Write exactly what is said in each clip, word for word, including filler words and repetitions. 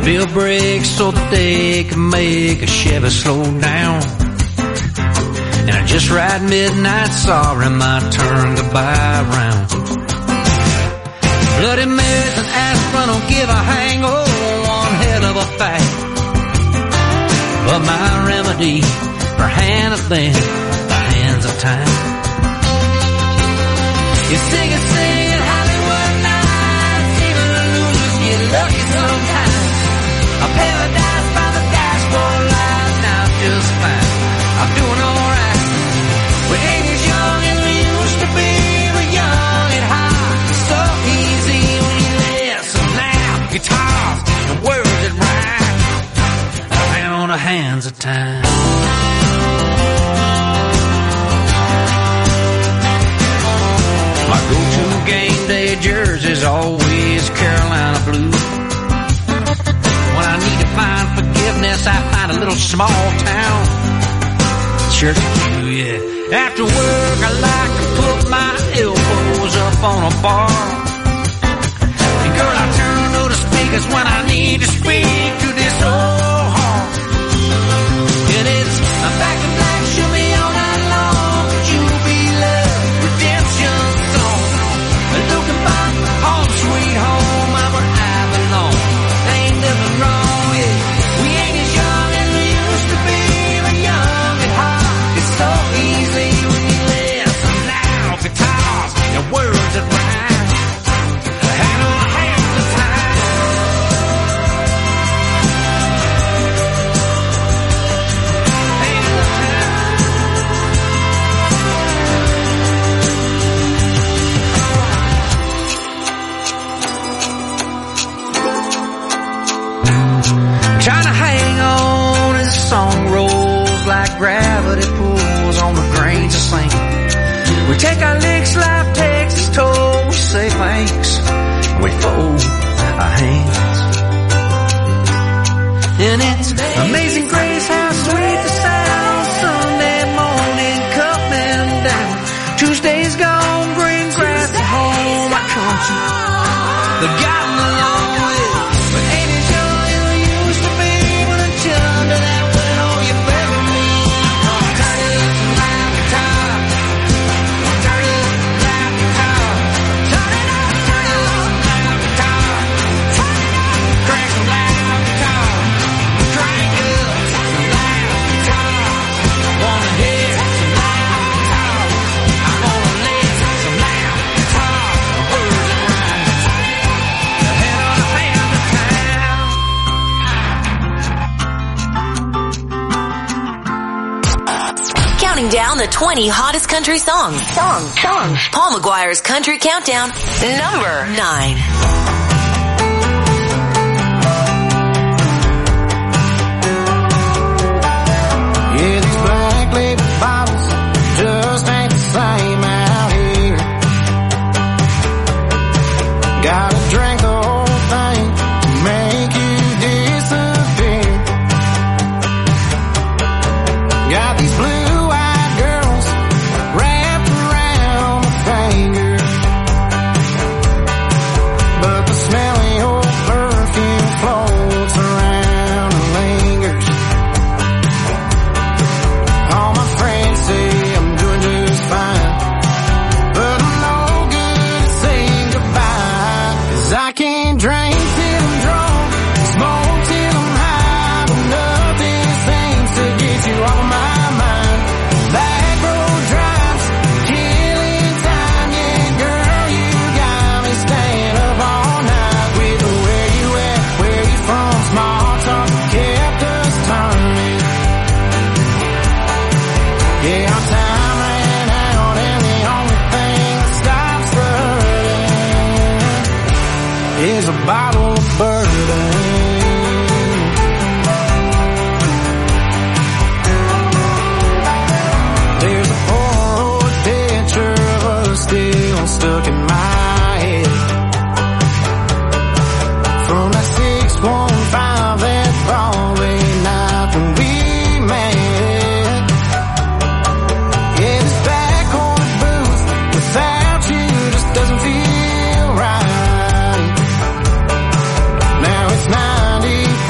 Bill brakes so that they can make a Chevy slow down. And I just ride midnight, sorry, my turn to buy round. Bloody Marys and aspirin don't give a hang, oh, one hell of a fact. But my remedy for handling the hands of time. You sing it, sing it, Hollywood nights, even the losers get lucky sometimes. A paradise by the dashboard light, now I'm just fine. I'm doing alright. We ain't as young as we used to be, we're young and high. So easy when you listen loud. Guitars and words that rhyme. Around the hands of time. My go-to game day jersey's always Carolina blue. When I need to find forgiveness, I find a little small town church do, yeah. After work, I like to put my elbows up on a bar. And girl, I turn to the speakers when I need to speak to this old heart. And it's a back to black, show me all night long. Could you be love, redemption song? Looking back, home sweet home, I'm where I belong. Ain't nothing wrong, yeah. We ain't as young as we used to be. We're young and hot. It's so easy when you listen loud. Guitars and words that rhyme. Hand on the hands of time. Hand on trying to hang on as the song rolls like gravity pulls on the grains of sand. We take our licks, life takes its toll. We say thanks, and we fold our hands. And it's amazing grace how sweet the sound. Sunday morning coming down. Tuesday's gone, green grass at home. I come to the gotten a long way. But ain't as young as we used to be when I turned to that well, you bury me. Turn it up some loud guitar. Turn it up some loud guitar. Turn it up, turn it up some loud guitar. Turn it up, crank some loud guitar. Crank up some loud guitar. Wanna hear some loud guitar. I wanna listen some loud guitar. Words that rhyme. The head on the hand of town. Counting down the twenty hottest country songs. Songs. Songs. Paul McGuire's Country Countdown, number nine. Yeah, these black label bottles just ain't the same out here. Gotta drink the whole thing to make you disappear. Got these blue-eyed girls wrapped around my finger, but the smell of your perfume floats around and lingers. All my friends say I'm doing just fine, but I'm no good at saying goodbye. 'Cause I can't drink till I'm drunk, smoke till I'm high, but nothing seems to get you off my mind. Back road drives, killing time, yeah, girl, you got me staying up all night with the where you at, where you from, small talk kept us turning. Yeah, our time ran out and the only thing that stops the hurting is a bottle of bourbon. There's a Polaroid picture of us still stuck in my head from that six one five that Broadway night when we met. Yeah, this back on the booth without you just doesn't feel right. Now it's ninety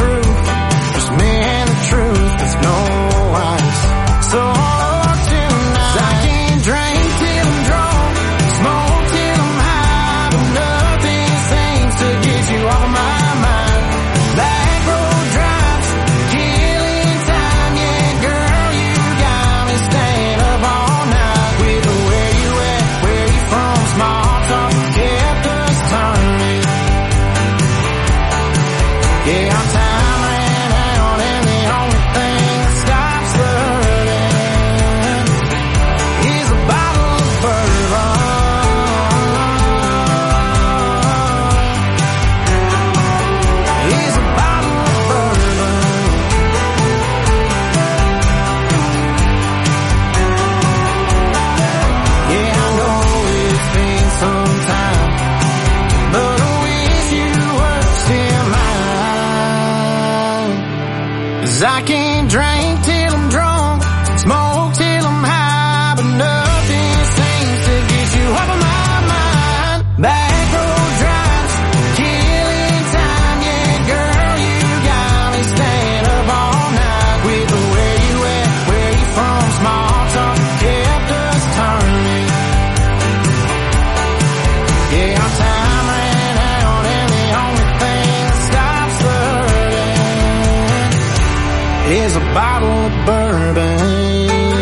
is a bottle of bourbon.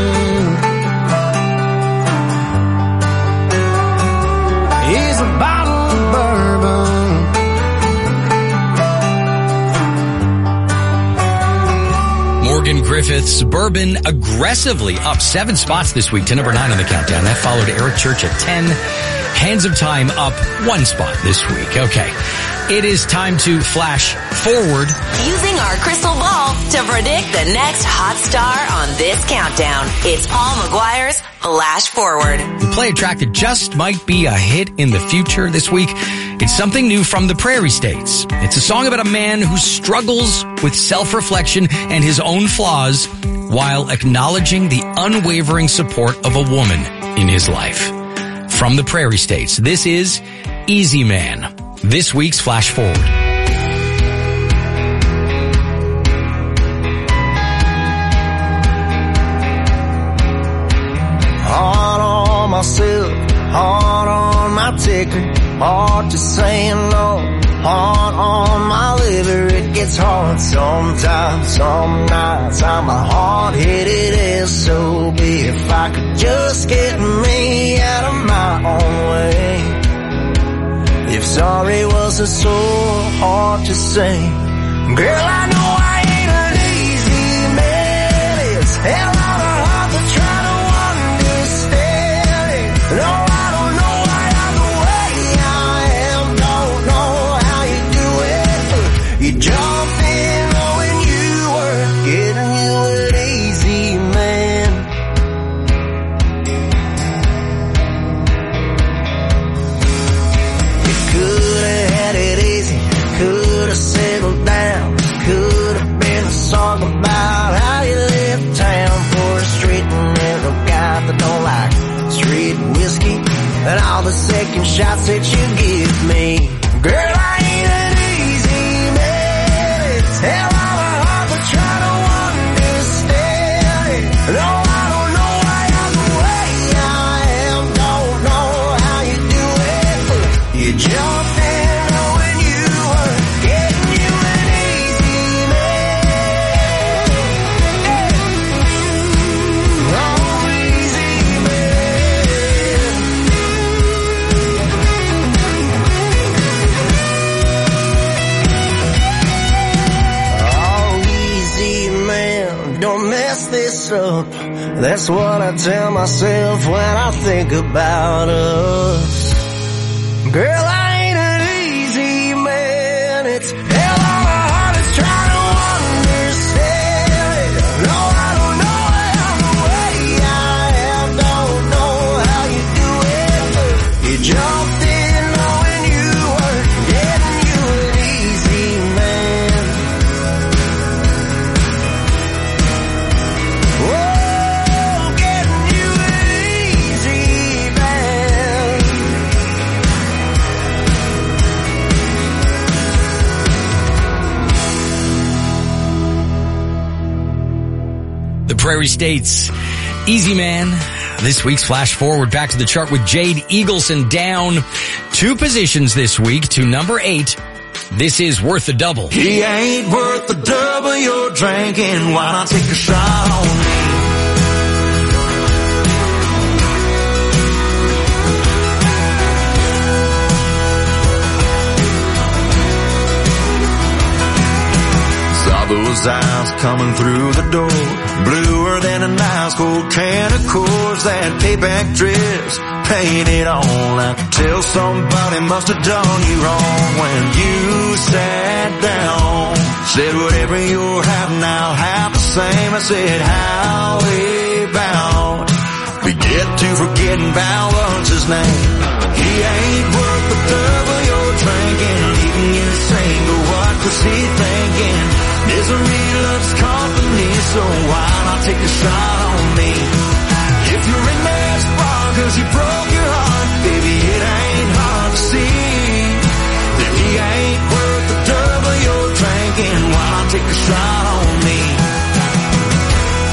Is a bottle of bourbon. Morgan Griffith's Bourbon aggressively up seven spots this week to number nine on the countdown. That followed Eric Church at ten. Hands of Time up one spot this week. Okay. It is time to flash forward. Using our crystal ball to predict the next hot star on this countdown. It's Paul McGuire's Flash Forward. We play a track that just might be a hit in the future this week. It's something new from the Prairie States. It's a song about a man who struggles with self-reflection and his own flaws while acknowledging the unwavering support of a woman in his life. From the Prairie States, this is Easy Man. This week's Flash Forward. Hard on myself, hard on my ticker, hard to say no, hard on my liver. It gets hard sometimes, some nights I'm a hard-headed S O B. If I could just get me out of my own way. If sorry wasn't so hard to say, girl, I know I ain't an easy man. It's hell out of hard to try to understand it. No, I don't know why I'm the way I am. Don't know how you do it. You jumped in knowing you were getting you an easy man. Could've had it easy, could've settled down, could've been a song about how you left town for a street and little guy that don't like street whiskey and all the second shots that you give me. Girl, I ain't an easy man. It's hell of a hard to try to understand it. No, I don't know why I'm the way I am. Don't know how you do it. You jumped in knowing you were getting you an easy man. Oh, easy man. Oh, easy man, don't mess this up. That's what I tell myself when I think about us. Girl, I ain't an easy man. It's hell of a hard to try to understand it. No, I don't know how the way I am. Don't know how you do it. You jumped in knowing you were getting you an easy man. Whoa, getting you an easy man. The Prairie States, Easy Man. This week's Flash Forward back to the chart with Jade Eagleson down two positions this week to number eight. This is Worth the Double. He ain't worth the double you're drinking. Why not take a shot on me? Saw those eyes coming through the door, bluer than an ice cold can of Coors. That payback dress painted on. I could tell somebody must have done you wrong when you sat down. Said whatever you're having, I'll have the same. I said how about we get to forgetting about what's his name. He ain't worth the double you're drinking, leaving you single. What was he thinking? Misery loves company, so why not take a shot on me? If you're in that spot cause he broke your heart, baby, it ain't hard to see that he ain't worth the double you're drinking. Why not take a shot on me?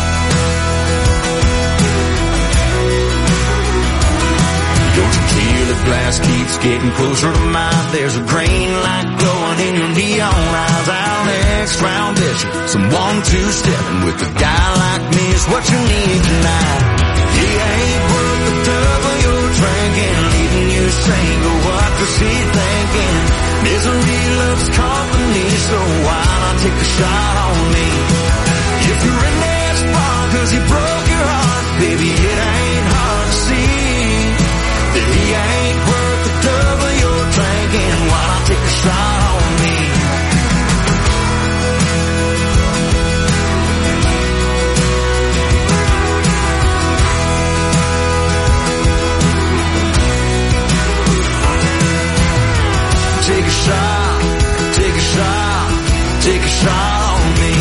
Your tequila the glass keeps getting closer to mine. There's a green light glowing in your neon eyes. Our next round is some one-two stepping with a guy like me is what you need tonight. He ain't worth the double you're drinking, leaving you single. What was he thinking? Misery loves company, so why not take a shot on me? If you're in that spot cause he broke your heart, baby, it ain't hard to see that he ain't worth the double you're drinking. Why not take a shot on me? Take a shot, take a shot, take a shot on me.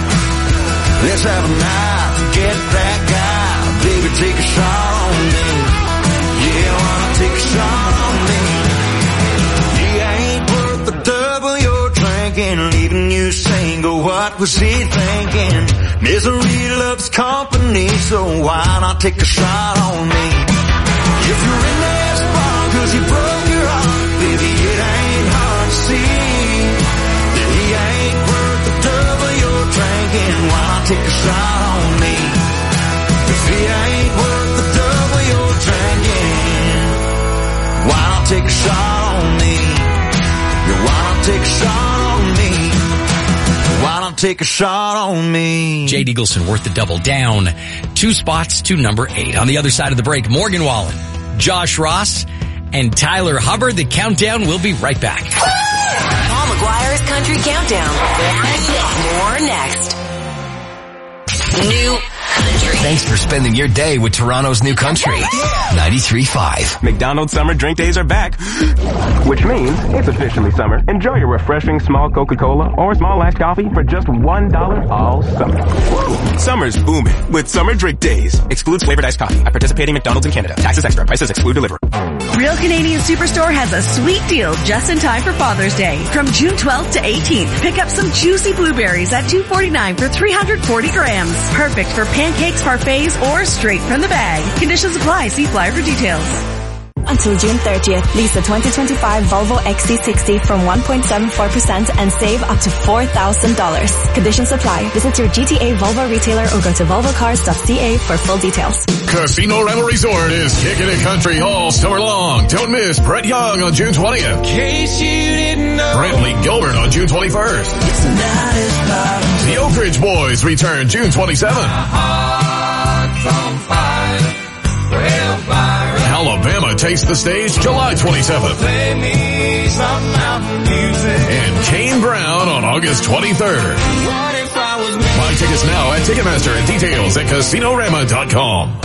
Let's have a night, forget that guy. Baby, take a shot on me. Yeah, wanna take a shot on me. He ain't worth the double you're drinking, leaving you single. What was he thinking? Misery loves company, so why not take a shot on me? If you're in that spot cause he broke your heart, baby, it ain't hard to see that he ain't worth the double you're drinking. Why not take a shot on me? If he ain't worth the double you're drinking, why not take a shot on me? Yeah, why not take a shot on me? Why not take a shot on me? Jade Eagleson worth the double, down two spots to number eight. On the other side of the break, Morgan Wallen, Josh Ross, and Tyler Hubbard. The countdown will be right back. Paul McGuire's Country Countdown. More next. New Country. Thanks for spending your day with Toronto's New Country. ninety-three point five. McDonald's summer drink days are back, which means it's officially summer. Enjoy your refreshing small Coca-Cola or small iced coffee for just one dollar all summer. Whoa. Summer's booming with summer drink days. Excludes flavored iced coffee at participating McDonald's in Canada. Taxes extra. Prices exclude delivery. Real Canadian Superstore has a sweet deal just in time for Father's Day. From June twelfth to eighteenth, pick up some juicy blueberries at two forty-nine for three hundred forty grams. Perfect for pancakes, parfaits, or straight from the bag. Conditions apply. See flyer for details. Until June thirtieth, lease a twenty twenty-five Volvo X C sixty from one point seven four percent and save up to four thousand dollars. Conditions apply. Visit your G T A Volvo retailer or go to volvo cars dot c a for full details. Casino Rental Resort is kicking it country all summer long. Don't miss Brett Young on June twentieth. In case you didn't know, Brantley Gilbert on June twenty-first. it's not as bad. The Oak Ridge Boys return June twenty-seventh. Heart's on fire. Well, fire. Alabama takes the stage July twenty-seventh. Play me some mountain music. And Kane Brown on August twenty-third. What if I was Buy tickets now at Ticketmaster and details at casino rama dot com.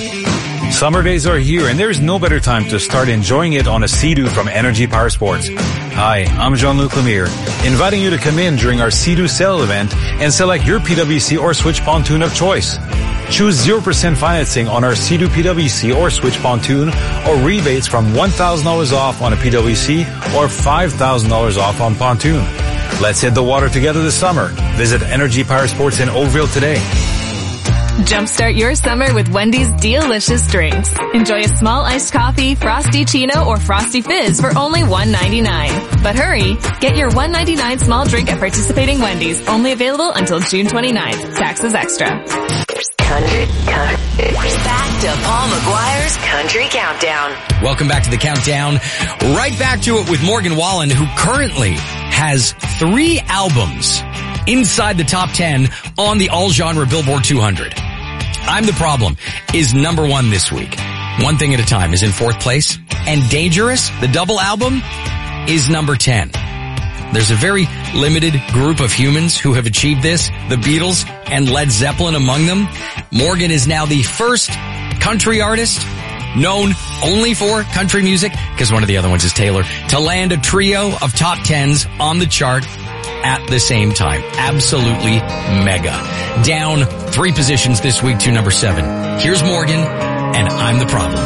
Summer days are here and there's no better time to start enjoying it on a Sea-Doo from Energy Power Sports. Hi, I'm Jean-Luc Lemire, inviting you to come in during our Sea-Doo sale event and select your P W C or Switch pontoon of choice. Choose zero percent financing on our Sea-Doo P W C or Switch pontoon or rebates from one thousand dollars off on a P W C or five thousand dollars off on pontoon. Let's hit the water together this summer. Visit Energy Power Sports in Oakville today. Jumpstart your summer with Wendy's delicious drinks. Enjoy a small iced coffee, Frosty Chino, or Frosty Fizz for only one ninety-nine. But hurry, get your one ninety-nine small drink at participating Wendy's. Only available until June twenty-ninth. Taxes extra. Country, country. Back to Paul McGuire's Country Countdown. Welcome back to the countdown. Right back to it with Morgan Wallen, who currently has three albums inside the top ten on the all-genre Billboard two hundred. I'm the Problem is number one this week. One Thing at a Time is in fourth place. And Dangerous, the double album, is number ten. There's a very limited group of humans who have achieved this, the Beatles and Led Zeppelin among them. Morgan is now the first country artist known only for country music, because one of the other ones is Taylor, to land a trio of top tens on the chart at the same time. Absolutely mega. Down three positions this week to number seven. Here's Morgan, and I'm the Problem.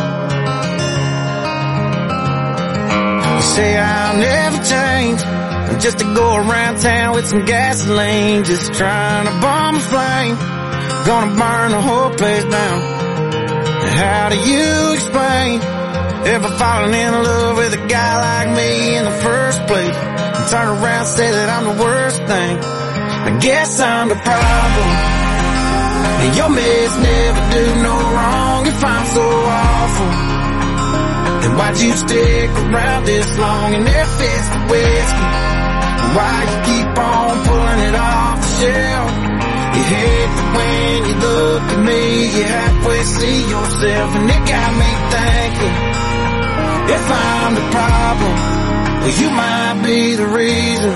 You say I'll never change, just to go around town with some gasoline, just trying to bomb a flame, gonna burn the whole place down. How do you explain ever fallen in love with a guy like me in the first place, and turn around and say that I'm the worst thing. I guess I'm the problem, and your mess never do no wrong. If I'm so awful, then why'd you stick around this long? And if it's the whiskey, why you keep on pulling it off the shelf? You hate that when you look at me, you halfway see yourself, and it got me thinking, if I'm the problem, well, you might be the reason.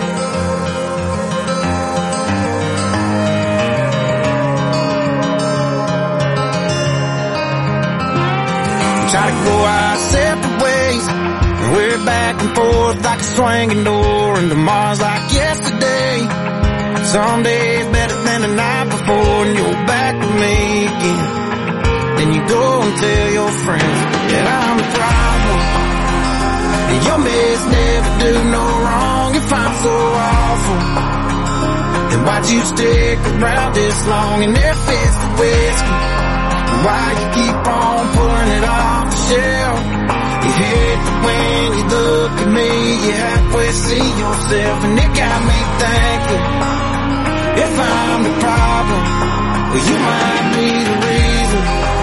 Try to go our separate ways, and we're back and forth like a swinging door, and tomorrow's like yesterday. Some days better than the night before, and you're back with me again. Then you go and tell your friends that I'm the problem, and your mess never do no wrong. If I'm so awful, then why'd you stick around this long? And if it's the whiskey, why you keep on pulling it off the shelf? You hate that when you look at me, you halfway see yourself, and it got me thinking, if I'm the problem, well, you might be the reason.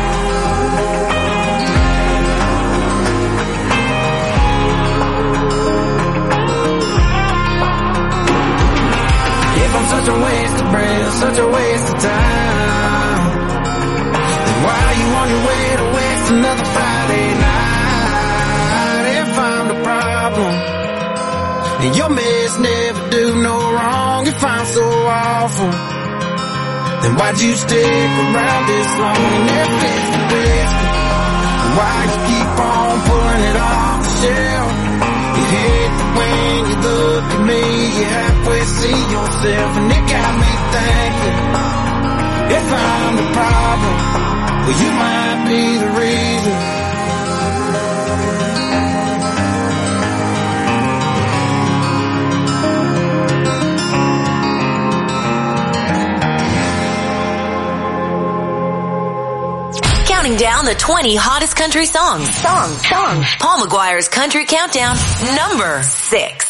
If I'm such a waste of breath, such a waste of time, then why are you on your way to waste another Friday night? If I'm the problem, and your mess never do no wrong. If I'm so awful, then why'd you stick around this long? And if it's the whiskey, why you keep on pulling it off the shelf? You hate that when you look at me, you halfway see yourself, and it got me thinking, if I'm the problem, well, you might be the reason. Counting down the twenty hottest country songs. Songs. Songs. Paul McGuire's Country Countdown, number six.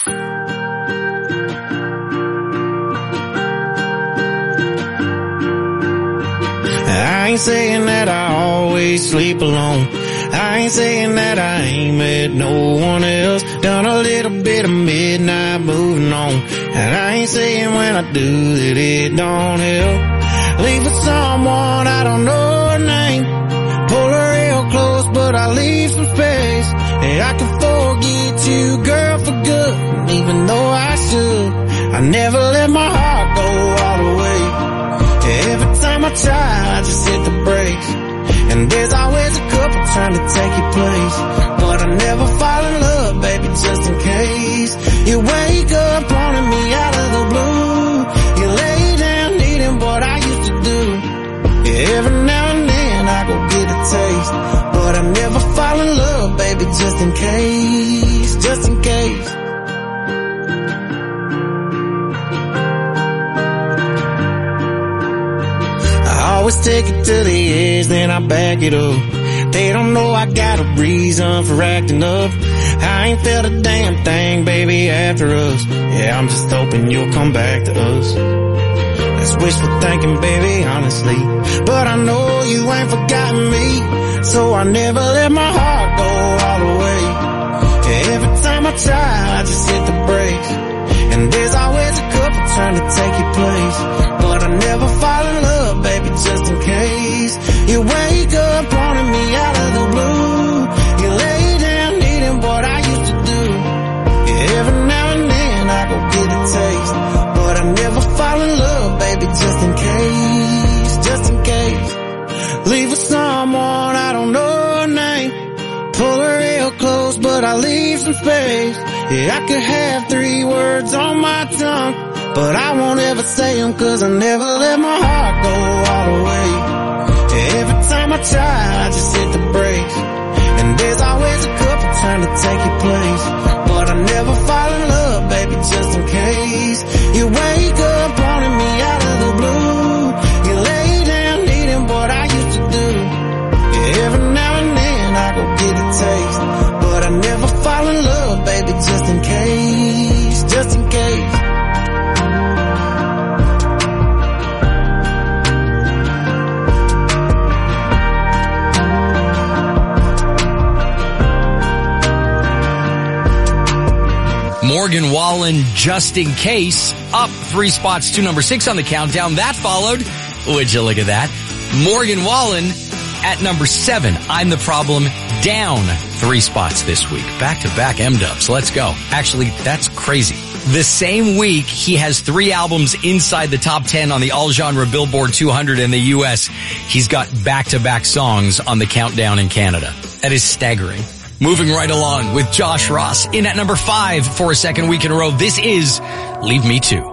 I ain't saying that I always sleep alone. I ain't saying that I ain't met no one else. Done a little bit of midnight moving on. And I ain't saying when I do that it don't help. Leave with someone I don't know her name. Pull her real close, but I leave some space. And I can forget you, girl, for good. And even though I should, I never let my heart go all the way. Every time I try, I just hit the brakes. And there's always a couple trying to take your place. But I never fall in love, baby, just in case. You wake up wanting me out of the blue. You lay down needing what I used to do. Yeah, every now and then I go get a taste. But I never fall in love, baby, just in case. Just in case. Always take it to the edge, then I back it up. They don't know I got a reason for acting up. I ain't felt a damn thing, baby, after us. Yeah, I'm just hoping you'll come back to us. That's wishful thinking, baby, honestly. But I know you ain't forgotten me, so I never let my heart go all the way. Yeah, every time I try, I just hit the brakes. And there's always a couple trying to take your place. But I never fall in love, baby, just in case. You wake up wanting me out of the blue. You lay down needing what I used to do. Yeah, every now and then I go get a taste. But I never fall in love, baby, just in case. Just in case. Leave with someone I don't know her name. Pull her real close, but I leave some space. Yeah, I could have three words on my tongue, but I won't ever say them, cause I never let my heart go all the way. Yeah, every time I try, I just hit the brakes. And there's always a couple trying to take your place. But I never fall in love, baby, just in case. You wake up wanting me out of the blue. You lay down needing what I used to do. Yeah, every now and then I go get a taste. just in case, just in case. Morgan Wallen, Just in Case, up three spots to number six on the countdown. That followed, would you look at that, Morgan Wallen at number seven, I'm the Problem, down three spots this week. Back-to-back M-dubs. Let's go. Actually, that's crazy. The same week, he has three albums inside the top ten on the all-genre Billboard two hundred in the U S. He's got back-to-back songs on the countdown in Canada. That is staggering. Moving right along with Josh Ross in at number five for a second week in a row. This is Leave Me To.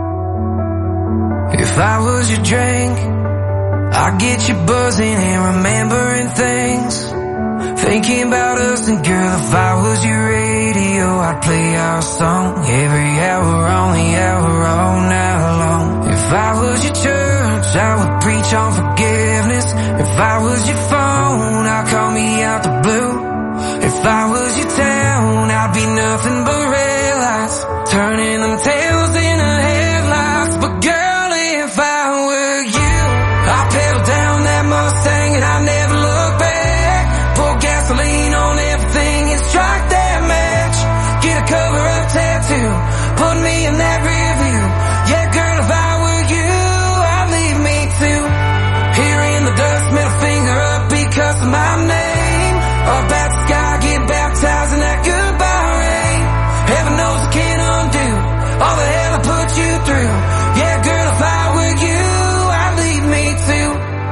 If I was your drink, I'd get you buzzing and remembering things. Thinking about us, and girl, if I was your radio, I'd play our song every hour on the hour all night long. If I was your church, I would preach on forgiveness. If I was your phone, I'd call me out the blue. If I was your town, I'd be nothing but red lights, turning them tails into headlights. But girl, if I were you, I'd pedal down that Mustang and I'd never look back. Pour gasoline on everything and strike that match. Get a cover-up tattoo, put me in that rear view. Yeah, girl, if I were you, I'd leave me too. Here in the dust, middle finger up because of my name. Up at the sky, get baptized in that goodbye rain. Heaven knows I can't undo all the hell I put you through. Yeah, girl, if I were you, I'd leave me too.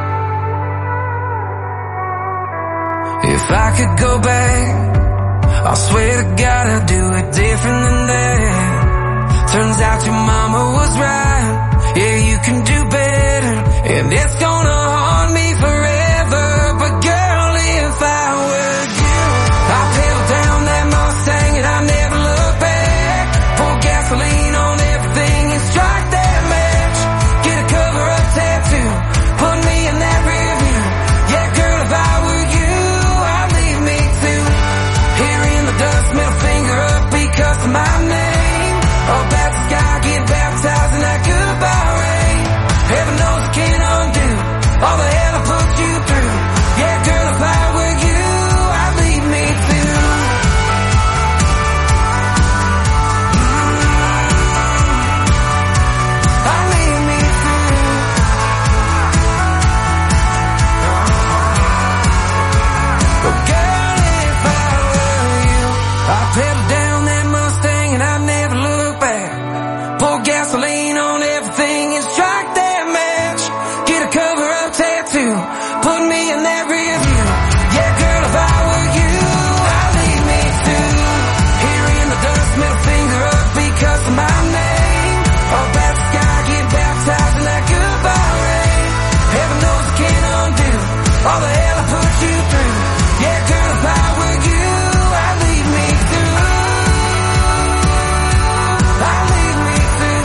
If I could go back, I swear to God I'd do it different than that. Turns out your mama was right. Yeah, you can do better, and it's gonna haunt me forever. But girl, if I were you, I'd pedal down that Mustang and I'd never look back. Pour gasoline on everything and strike that match. Get a cover-up tattoo, put me in that rear view. Yeah, girl, if I were you, I'd leave me too. Here in the dust, middle finger up because of my name. Up at the sky, get baptized in that goodbye rain. Heaven knows I can't undo all the hell I put you through. Yeah, girl, if I were you, I'd leave me too. I'd leave me too. But girl, if I were you, I'd pedal down that Mustang and I'd never look back. Pour gasoline on everything and strike that match. Get a cover-up tattoo, put me in that rear view. Yeah, girl, if I were you, I'd leave me too. Here in the dust, middle finger up because of my name. Up at the sky, get baptized in that goodbye rain. Heaven knows I can't undo all the hell I put you through. Yeah, girl, if I were you, I'd leave me too. I'd leave me too.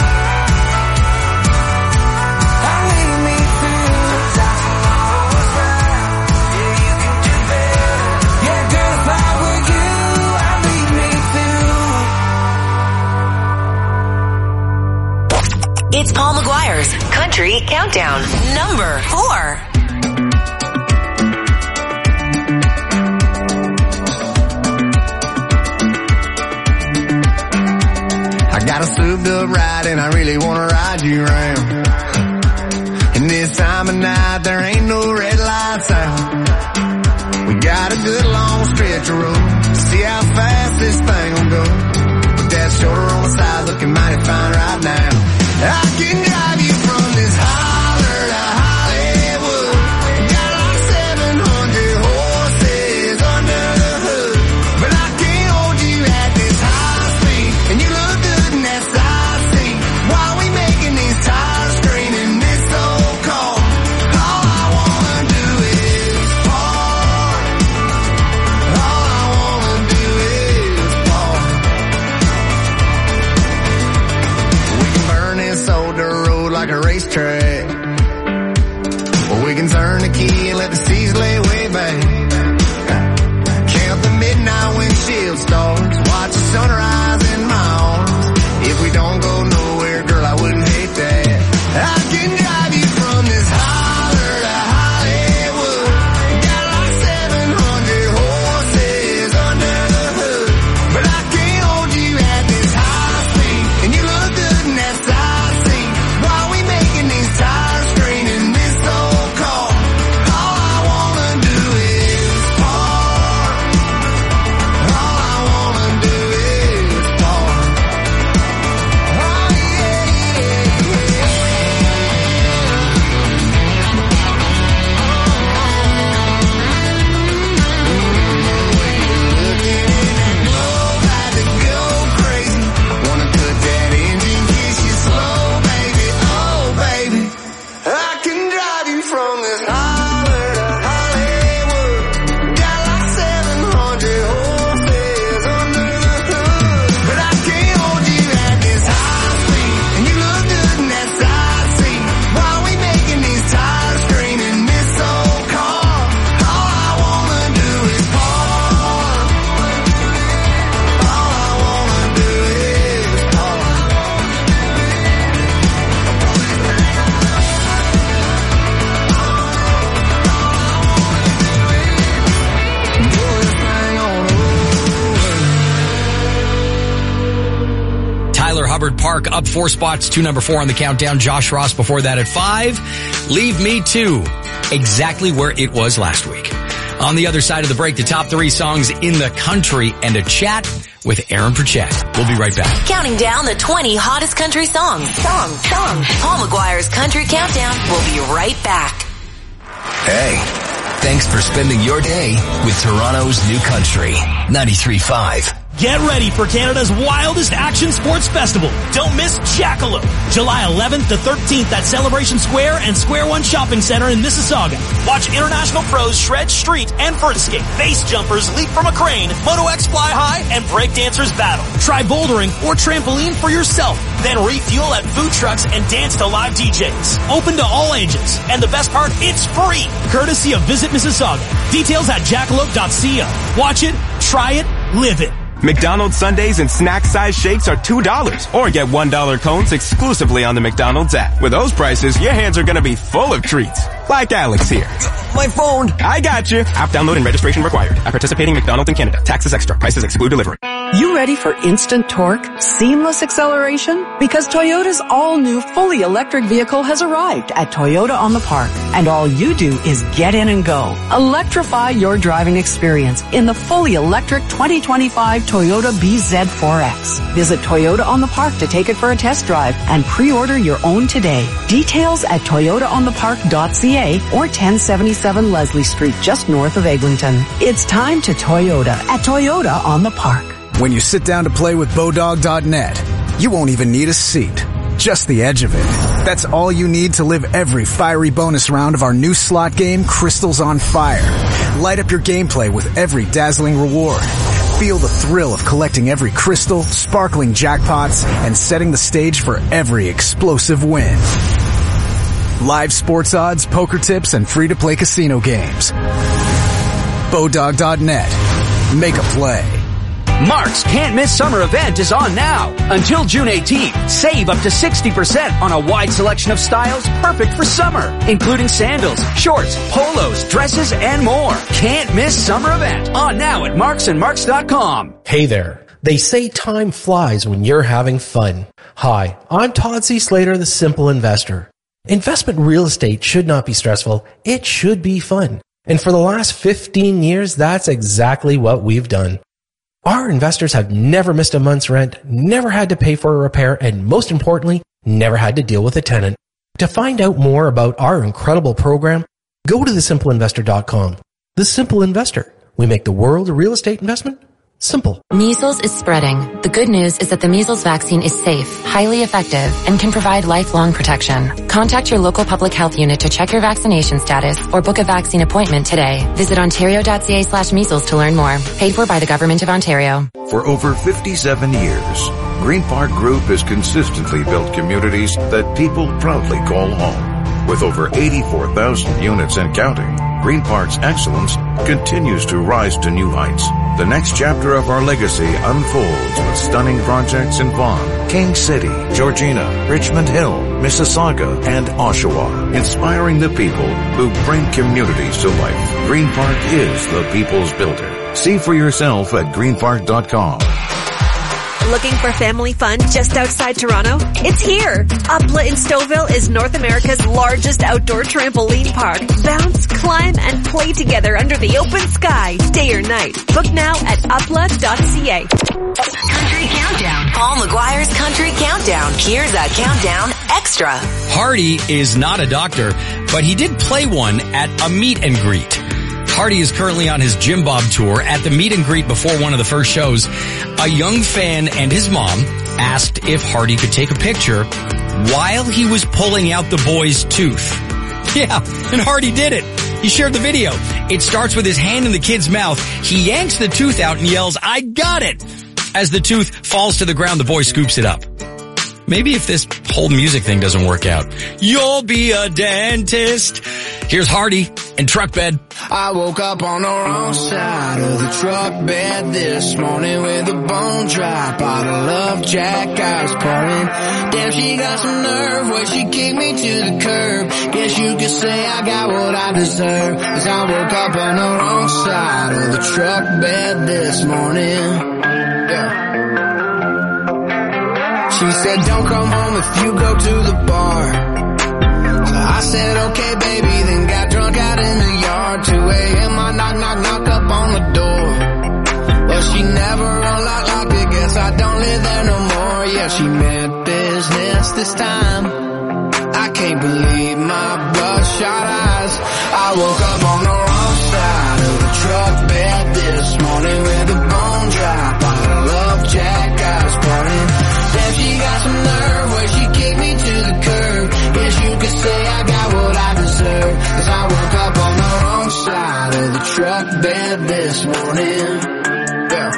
I'd leave me too. Sometimes your mama was right. Yeah, you can do better. Yeah, girl, if I were you, I'd leave me too. It's Paul McGuire's Country Countdown, number four. I got a souped up ride and I really wanna ride you around. And this time of night there ain't no red lights out. We got a good long stretch of road. See how fast this thing will go. But that shoulder on the side looking mighty fine right now. I can drive you from this holler to Hollywood. Got like seven hundred horses under the hood. But I can't hold you at this high speed. And you look good in that side seat. While we making these tires scream in this old car. All I wanna do is park. All I wanna do is Robert Park up four spots to number four on the countdown. Josh Ross before that at five. Leave Me Too, exactly where it was last week. On the other side of the break, the top three songs in the country and a chat with Aaron Pritchett. We'll be right back. Counting down the twenty hottest country songs. Song, song. Paul McGuire's Country Countdown. We'll be right back. Hey, thanks for spending your day with Toronto's New Country, ninety-three point five. Get ready for Canada's wildest action sports festival. Don't miss Jackalope, July eleventh to thirteenth at Celebration Square and Square One Shopping Center in Mississauga. Watch international pros shred street and vert skate, base jumpers leap from a crane, Moto X fly high, and breakdancers battle. Try bouldering or trampoline for yourself. Then refuel at food trucks and dance to live D Js. Open to all ages. And the best part, it's free. Courtesy of Visit Mississauga. Details at jackalope dot c o. Watch it, try it, live it. McDonald's Sundaes and snack-size shakes are two dollars. Or get one dollar cones exclusively on the McDonald's app. With those prices, your hands are gonna be full of treats. Like Alex here. My phone. I got you. App download and registration required. At participating McDonald's in Canada. Taxes extra. Prices exclude delivery. You ready for instant torque? Seamless acceleration? Because Toyota's all-new fully electric vehicle has arrived at Toyota on the Park. And all you do is get in and go. Electrify your driving experience in the fully electric twenty twenty-five Toyota B Z four X. Visit Toyota on the Park to take it for a test drive and pre-order your own today. Details at toyota on the park dot c a or ten seventy-seven Leslie Street, just north of Eglinton. It's time to Toyota at Toyota on the Park. When you sit down to play with Bodog dot net, you won't even need a seat. Just the edge of it. That's all you need to live every fiery bonus round of our new slot game, Crystals on Fire. Light up your gameplay with every dazzling reward. Feel the thrill of collecting every crystal, sparkling jackpots, and setting the stage for every explosive win. Live sports odds, poker tips, and free-to-play casino games. Bodog dot net. Make a play. Mark's Can't Miss Summer event is on now. Until June eighteenth, save up to sixty percent on a wide selection of styles perfect for summer, including sandals, shorts, polos, dresses, and more. Can't Miss Summer event on now at marks and marks dot com. Hey there. They say time flies when you're having fun. Hi, I'm Todd C. Slater, the Simple Investor. Investment real estate should not be stressful. It should be fun. And for the last fifteen years, that's exactly what we've done. Our investors have never missed a month's rent, never had to pay for a repair, and most importantly, never had to deal with a tenant. To find out more about our incredible program, go to the simple investor dot com. The Simple Investor. We make the world of real estate investment simple. Measles is spreading. The good news is that the measles vaccine is safe, highly effective, and can provide lifelong protection. Contact your local public health unit to check your vaccination status or book a vaccine appointment today. Visit ontario dot c a slash measles to learn more. Paid for by the Government of Ontario. For over fifty-seven years, Green Park Group has consistently built communities that people proudly call home. With over eighty-four thousand units and counting, Green Park's excellence continues to rise to new heights. The next chapter of our legacy unfolds with stunning projects in Vaughan, King City, Georgina, Richmond Hill, Mississauga, and Oshawa, inspiring the people who bring communities to life. Green Park is the people's builder. See for yourself at green park dot com. Looking for family fun just outside Toronto? It's here! Upla in Stouffville is North America's largest outdoor trampoline park. Bounce, climb, and play together under the open sky, day or night. Book now at upla dot c a. Country Countdown. Paul McGuire's Country Countdown. Here's a countdown extra. Hardy is not a doctor, but he did play one at a meet and greet. Hardy is currently on his Jim Bob tour. At the meet and greet before one of the first shows, a young fan and his mom asked if Hardy could take a picture while he was pulling out the boy's tooth. Yeah, and Hardy did it. He shared the video. It starts with his hand in the kid's mouth. He yanks the tooth out and yells, "I got it!" As the tooth falls to the ground, the boy scoops it up. Maybe if this whole music thing doesn't work out, you'll be a dentist. Here's Hardy and Truck Bed. I woke up on the wrong side of the truck bed this morning with a bone dry bottle of Jack I was pouring. Damn, she got some nerve where she kicked me to the curb. Guess you could say I got what I deserve, 'cause I woke up on the wrong side of the truck bed this morning. Yeah. She She said, don't come home if you go to the bar. So I said, okay, baby, then got drunk out in the yard. two a.m. I knock, knock, knock up on the door. Well, she never unlocked, locked it. Guess I don't live there no more. Yeah, she meant business this time. I can't believe my bloodshot eyes. I woke up on the wrong side of the truck bed this morning with a bone dry bottle of Jack I was pouring. Then she got some nerve where she kicked me to the curb. Guess you could say I got what I deserve, 'cause I woke up on the wrong side of the truck bed this morning. Yeah.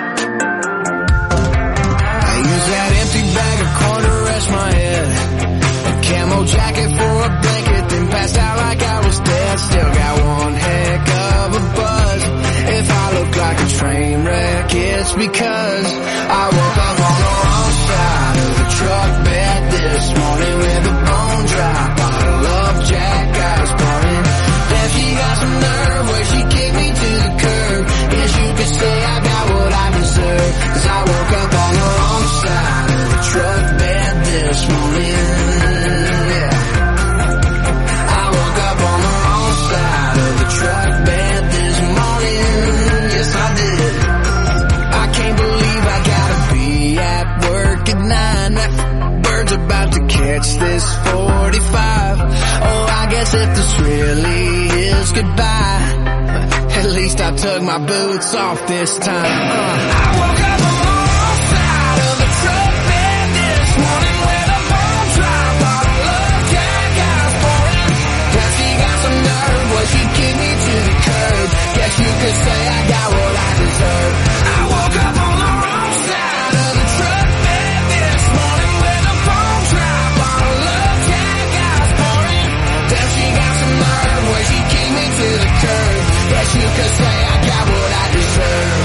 I used that empty bag of corn to rest my head, a camo jacket for a blanket, then passed out like I was dead. Still got one heck of a buzz. If I look like a train wreck, it's because I woke up on the wrong side of the truck bed this morning with a bone dry bottle of Jack I was pouring. Then she got some nerve where she kicked me to the curb. Guess you could say I got what I deserve, 'cause I woke up on the wrong side of the truck bed this morning. Yeah. I woke up on the wrong side of the truck bed this morning. Yes, I did. I can't believe I gotta be at work at nine. That bird's about to catch this forty-five. Oh, I guess if this really is goodbye, at least I took my boots off this time. Uh, I woke up on the wrong side of the truck bed this morning with a bone dry bottle of Jack I was pouring. Then she got some nerve where she kicked me to the curb. Guess you could say I got what I deserve. I woke up on the wrong side of the truck bed this morning with a bone dry bottle of Jack I was pouring. Then she got some nerve where she kicked me to the curb. Guess you could say I got what I deserve.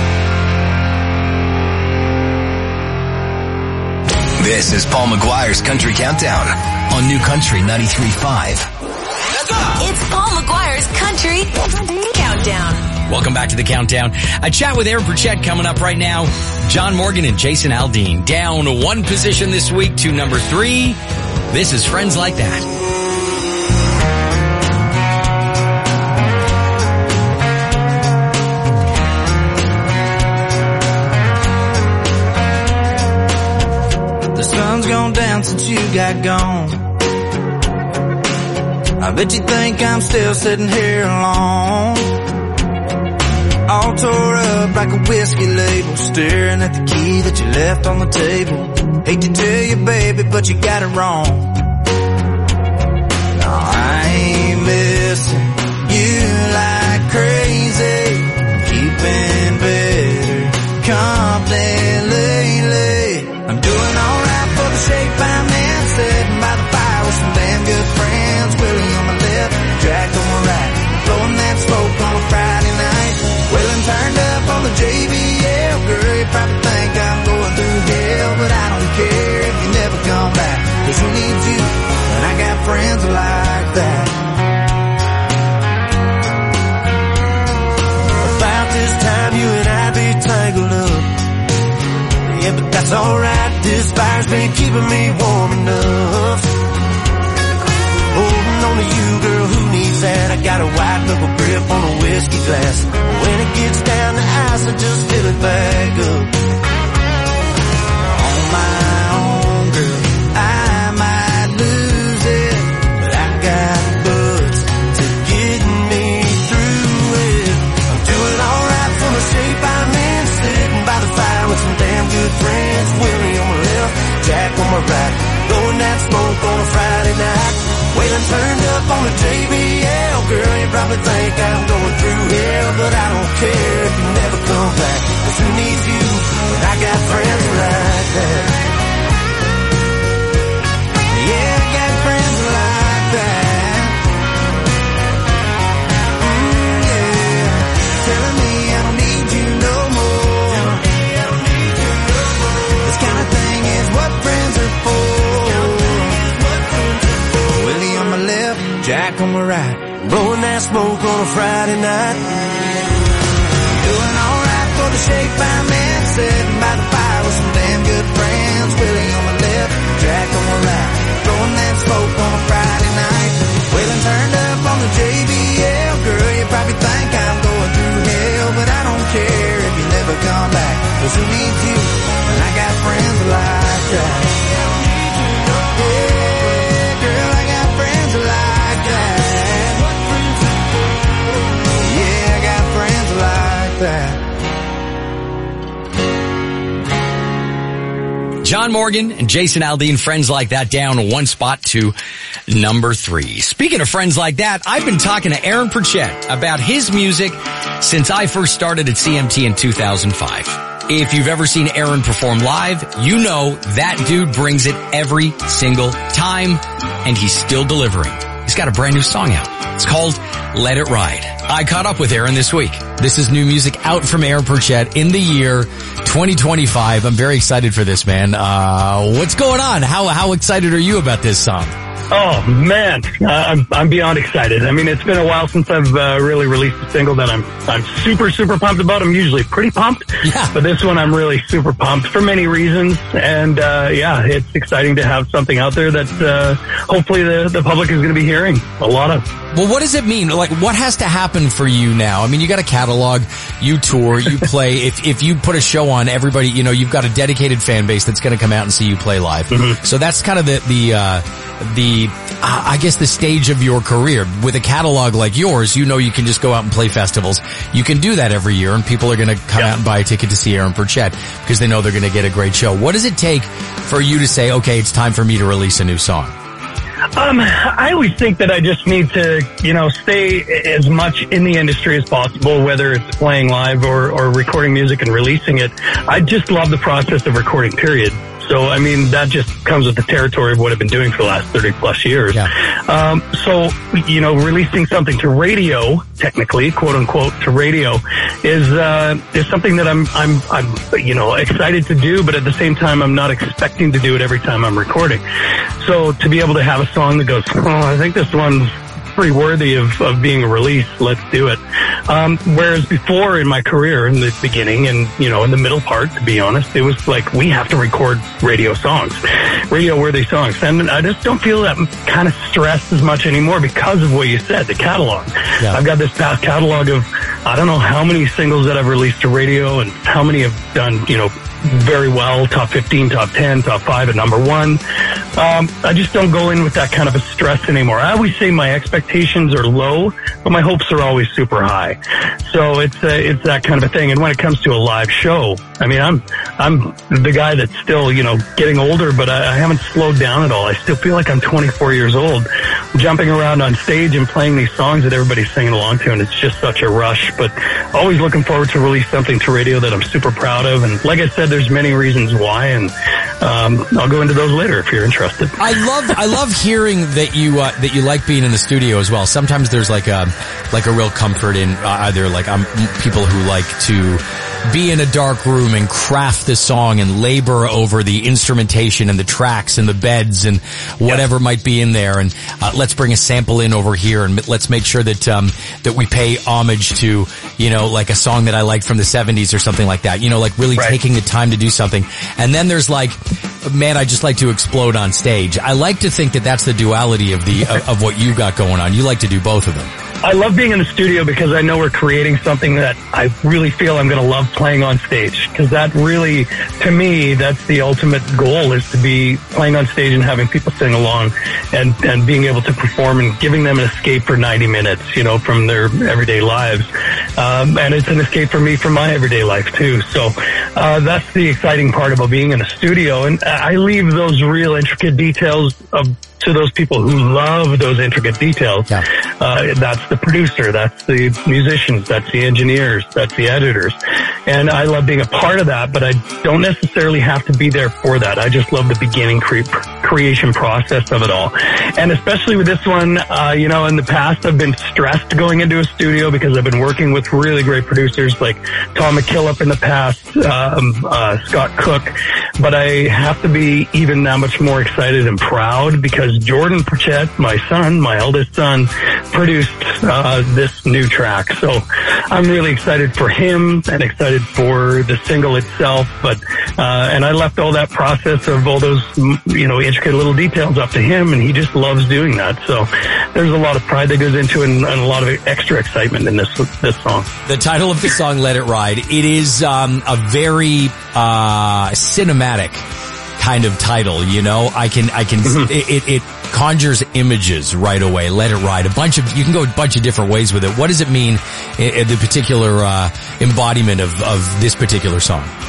This is Paul McGuire's Country Countdown on New Country ninety-three point five. It's Paul McGuire's Country Countdown. Welcome back to the Countdown. A chat with Aaron Burchett coming up right now. John Morgan and Jason Aldean down one position this week to number three. This is Friends Like That. The sun's gone down since you got gone. I bet you think I'm still sitting here alone, all tore up like a whiskey label, staring at the key that you left on the table. Hate to tell you, baby, but you got it wrong. No, I ain't missing you like crazy, keeping better company lately. I'm doing alright for the shape I'm in, sitting by the fire with some damn good friends. Willie on my left, Jack on my right, blowing that smoke on a Friday night. Wailing turned up on the J B L. Girl, you probably think I'm going through hell, but I don't care if you never come back, 'cause who needs you when I got friends like that? About this time you and I be tangled up. Yeah, but that's alright, this fire's been keeping me warm enough. Holding on to you, girl, who needs that? I got a white knuckle grip on a whiskey glass. When it gets down to ice, I just fill it back up. On my own, girl, I might lose it, but I got buds to get me through it. I'm doing alright for the shape I'm in, sitting by the fire with some damn good friends. Willie on my left, Jack on my right, blowing that smoke on a Friday night. Wailing turned up on the J B L. Girl, you probably think I'm going through hell, but I don't care if you never come back, 'cause who needs you when I got friends like that? Yeah, I got friends like that. Mm, yeah, telling me I don't need you no more. This kind of thing is what friends are for. Willie on my left, Jack on my right, blowing that smoke on a Friday night. Doing alright for the shape I'm in, sitting by the fire with some damn good friends. Willie on my left, John Morgan and Jason Aldean, Friends Like That, down one spot to number three. Speaking of Friends Like That, I've been talking to Aaron Pritchett about his music since I first started at C M T in two thousand five. If you've ever seen Aaron perform live, you know that dude brings it every single time, and he's still delivering. He's got a brand new song out. It's called Let It Ride. I caught up with Aaron this week. This is new music out from Aaron Pritchett in the year twenty twenty-five. I'm very excited for this, man. Uh, what's going on? How, how excited are you about this song? Oh, man, uh, I'm, I'm beyond excited. I mean, it's been a while since I've uh, really released a single that I'm I'm super, super pumped about. I'm usually pretty pumped, yeah. But this one I'm really super pumped for many reasons. And, uh, yeah, it's exciting to have something out there that uh, hopefully the, the public is going to be hearing a lot of. Well, what does it mean? Like, what has to happen for you now? I mean, you got a catalog, you tour, you play. if if you put a show on, everybody, you know, you've got a dedicated fan base that's going to come out and see you play live. Mm-hmm. So that's kind of the the uh, the uh, I guess the stage of your career. With a catalog like yours, you know, you can just go out and play festivals. You can do that every year, and people are going to come yeah. out and buy a ticket to see Aaron Pritchett because they know they're going to get a great show. What does it take for you to say, okay, it's time for me to release a new song? Um, I always think that I just need to, you know, stay as much in the industry as possible, whether it's playing live or, or recording music and releasing it. I just love the process of recording, period. So, I mean, that just comes with the territory of what I've been doing for the last thirty plus years. Yeah. Um, so, you know, releasing something to radio, technically, quote unquote, to radio is, uh, is something that I'm, I'm, I'm, you know, excited to do, but at the same time, I'm not expecting to do it every time I'm recording. So to be able to have a song that goes, oh, I think this one's pretty worthy of, of being released. Let's do it. Um, whereas before in my career, in the beginning and, you know, in the middle part, to be honest, it was like, we have to record radio songs, radio worthy songs. And I just don't feel that kind of stressed as much anymore because of what you said, the catalog. Yeah. I've got this past catalog of, I don't know how many singles that I've released to radio and how many have done, you know, very well, top fifteen, top ten, top five, and number one. Um, I just don't go in with that kind of a stress anymore. I always say my expectations are low, but my hopes are always super high. So it's uh, it's that kind of a thing. And when it comes to a live show, I mean, I'm I'm the guy that's still, you know, getting older, but I, I haven't slowed down at all. I still feel like I'm twenty-four years old, jumping around on stage and playing these songs that everybody's singing along to, and it's just such a rush. But always looking forward to release something to radio that I'm super proud of. And like I said, there's many reasons why, and um, I'll go into those later if you're interested. I love I love hearing that you uh, that you like being in the studio as well. Sometimes there's like a like a real comfort in uh, either like um, people who like to be in a dark room and craft the song and labor over the instrumentation and the tracks and the beds and whatever yeah. might be in there. And uh, let's bring a sample in over here and let's make sure that um that we pay homage to, you know, like a song that I liked from the seventies or something like that. You know, like really right. taking the time to do something. And then there's like, man, I just like to explode on stage. I like to think that that's the duality of the of, of what you got going on. You like to do both of them. I love being in the studio because I know we're creating something that I really feel I'm going to love playing on stage. Because that really, to me, that's the ultimate goal, is to be playing on stage and having people sing along and, and being able to perform and giving them an escape for ninety minutes, you know, from their everyday lives. Um, and it's an escape for me from my everyday life too. So, uh, that's the exciting part about being in a studio. And I leave those real intricate details of to those people who love those intricate details. Yeah. Uh, that's the producer, that's the musicians, that's the engineers, that's the editors. And I love being a part of that, but I don't necessarily have to be there for that. I just love the beginning cre- creation process of it all. And especially with this one, uh, you know, in the past I've been stressed going into a studio because I've been working with really great producers like Tom McKillop in the past, um, uh, Scott Cook. But I have to be even that much more excited and proud because Jordan Pritchett, my son, my eldest son, produced uh, this new track. So I'm really excited for him and excited for the single itself. But uh, and I left all that process of all those, you know, intricate little details up to him, and he just loves doing that. So there's a lot of pride that goes into it, and, and a lot of extra excitement in this this song. The title of the song, "Let It Ride," it is um, a very uh, cinematic kind of title, you know. I can, I can, mm-hmm. it, it, it conjures images right away. Let it ride. A bunch of, you can go a bunch of different ways with it. What does it mean, in, in the particular uh, embodiment of, of this particular song?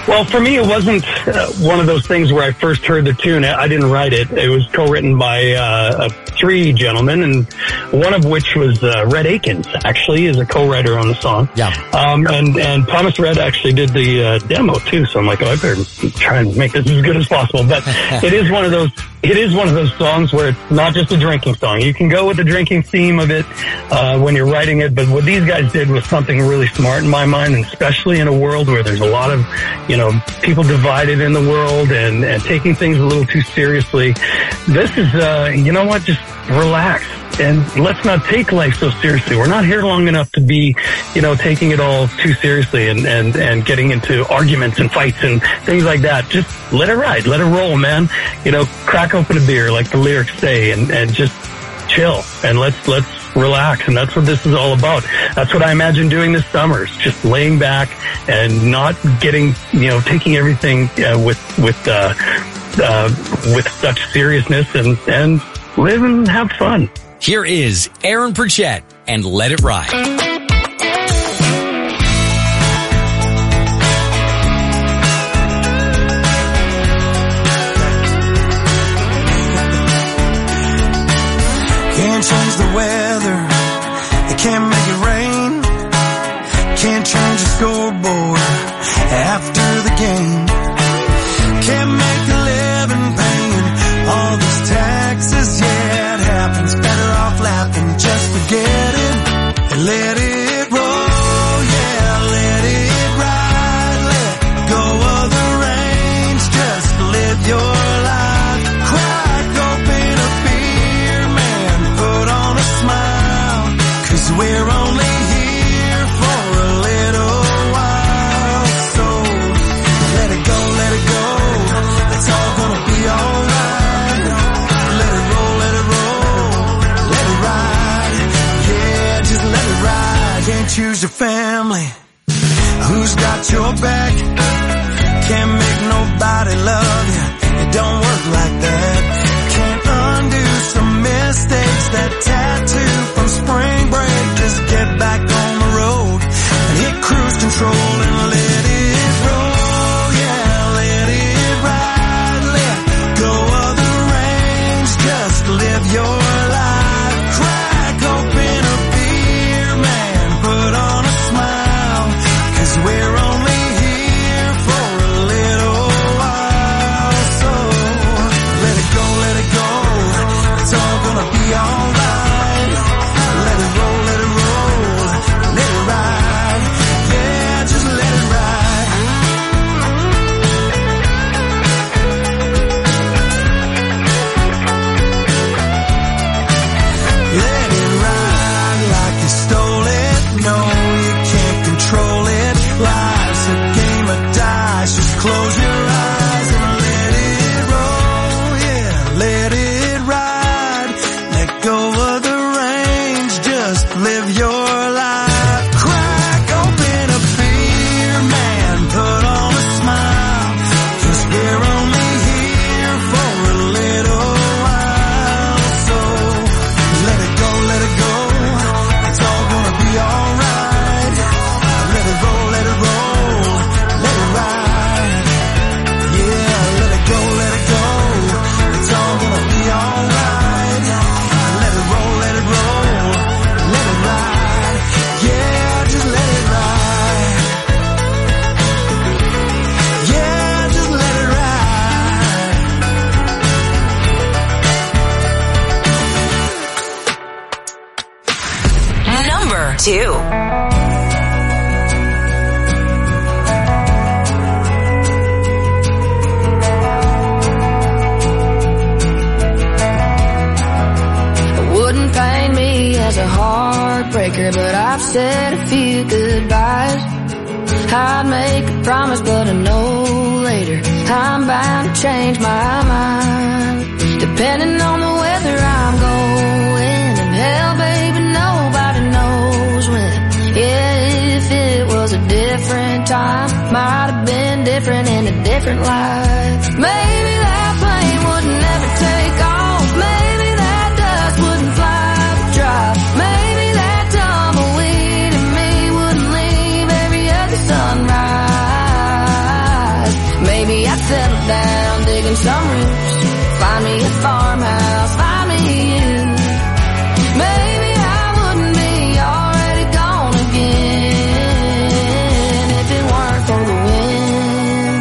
Well, for me, it wasn't uh, one of those things where I first heard the tune. I didn't write it. It was co-written by uh, three gentlemen, and one of which was uh, Red Akins, actually, is a co-writer on the song. Yeah. Um, and, and Thomas Red actually did the uh, demo, too, so I'm like, oh, I better try and make this as good as possible. But it is one of those It is one of those songs where it's not just a drinking song. You can go with the drinking theme of it uh, when you're writing it, but what these guys did was something really smart in my mind, and especially in a world where there's a lot of, you know, people divided in the world and, and taking things a little too seriously. This is, uh, you know what, just relax. And let's not take life so seriously. We're not here long enough to be, you know, taking it all too seriously and, and, and getting into arguments and fights and things like that. Just let it ride. Let it roll, man. You know, crack open a beer, like the lyrics say, and, and just chill. And let's, let's relax. And that's what this is all about. That's what I imagine doing this summer. It's just laying back and not getting, you know, taking everything uh, with, with, uh, uh, with such seriousness, and, and live and have fun. Here is Aaron Pritchett and Let It Ride. Can't change the weather, you can't make it rain, can't change the scoreboard after the game, can't make a living paying all these taxes, yeah, it happens, better off laughing, just forget it, and let it roll, yeah, let it ride, let go of the reins, just live your life, crack open a beer, man, put on a smile, cause we're only here for a little while, so let it go, let it go, it's all gonna be alright, let it roll, let it roll, let it ride, yeah, just let it ride, can't choose your family, who's got your back, can't make nobody love you, it don't work like that, can't undo some mistakes, that tattoo from spring break, just get back on the road, and hit cruise control and let it roll, yeah, let it ride, let go of the reins, just live your life, crack open a beer, man, put on a smile, cause we're only here for a little while, so let it go, let it go, it's all gonna be alright, let it roll, let it roll, let it ride, yeah, just let it ride. Let it ride like you stole it, no, you can't control it, life's a game of dice, just close your eyes and let it roll, yeah, let it ride, let go of the reins, just live your life, crack open a beer, man, put on a smile, cause we're only here for a little while, so let it go, let it go, it's all gonna be alright, let it roll, let it roll, let it ride, yeah, let it go, let it go, it's all gonna be alright, let it roll, let it roll, let it ride, yeah, just let it ride, yeah, just let it ride. Number two. Wouldn't paint me as a heartbreaker, but I've said a few goodbyes. I'd make a promise, but I know later I'm bound to change my mind. Depending on the weather I'm going, and hell, baby, nobody knows when. Yeah, if it was a different time, might have been different in a different life. Maybe that plane would never take off. Maybe that dust wouldn't fly the drop. Maybe that tumbleweed in me wouldn't leave every other sunrise. I'd settle down, digging some roots. Find me a farmhouse, find me you. Maybe I wouldn't be already gone again if it weren't for the wind.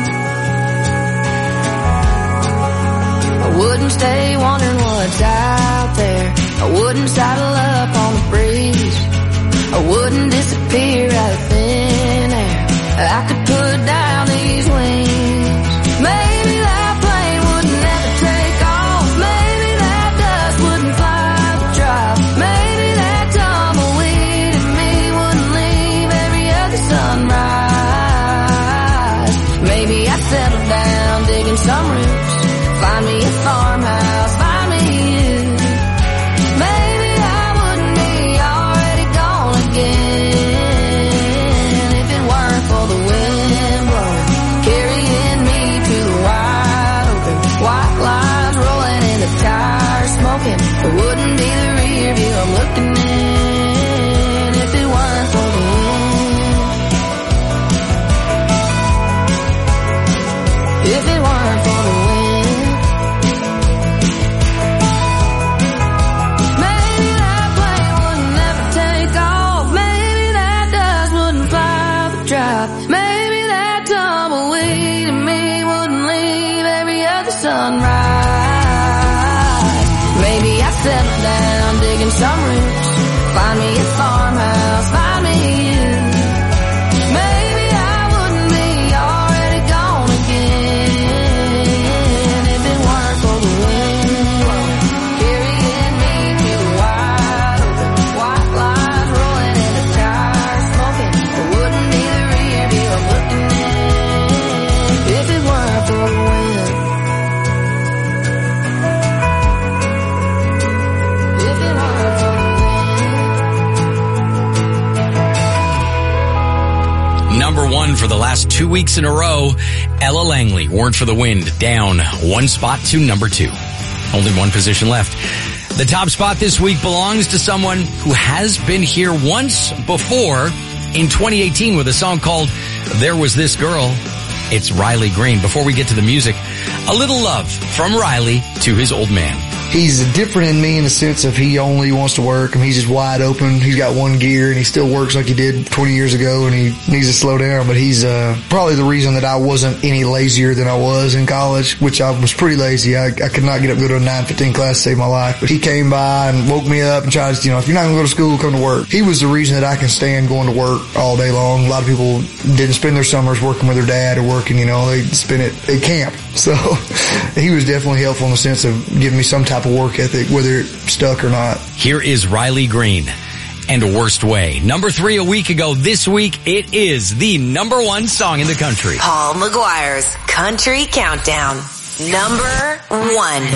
I wouldn't stay wondering what's out there. I wouldn't saddle up on the breeze. I wouldn't disappear out of thin air. I could put down these wings. Maybe that plane wouldn't ever take off. Maybe that dust wouldn't fly the drive. Maybe that tumbleweed in me wouldn't leave every other sunrise. Maybe I'd settle down, digging some roots. Find me a farmhouse, find me you. Maybe I wouldn't be already gone again if it weren't for the wind blowing, carrying me to the wide open. White lines rolling in the tires smoking. It wouldn't be the rear view I'm looking in if it weren't for the wind. If it weren't for the wind. Maybe that plane wouldn't ever take off. Maybe that dust wouldn't fly the drive. Maybe that tumbleweed in me wouldn't leave every other sunrise. Maybe I'd settle down, digging some roots. Find me a farmhouse, find me you. Maybe I wouldn't be already gone again if it weren't for the wind blowing, carrying me to the wide open. White lines rolling in the tires smoking. It wouldn't be the rear view I'm looking in if it weren't for the wind. If it weren't for the Number one for the last two weeks in a row, Ella Langley, Weren't for the Wind, down one spot to number two. Only one position left. The top spot this week belongs to someone who has been here once before in twenty eighteen with a song called There Was This Girl. It's Riley Green. Before we get to the music, a little love from Riley to his old man. He's different in me in the sense of he only wants to work. I mean, he's just wide open. He's got one gear and he still works like he did twenty years ago and he needs to slow down. But he's uh, probably the reason that I wasn't any lazier than I was in college, which I was pretty lazy. I, I could not get up and go to a nine fifteen class to save my life. But he came by and woke me up and tried to, you know, if you're not going to go to school, come to work. He was the reason that I can stand going to work all day long. A lot of people didn't spend their summers working with their dad or working, you know, they spent it at camp. So he was definitely helpful in the sense of giving me some type of work ethic, whether it stuck or not. Here is Riley Green and Worst Way. Number three a week ago. This week, it is the number one song in the country. Paul McGuire's Country Countdown. Number one.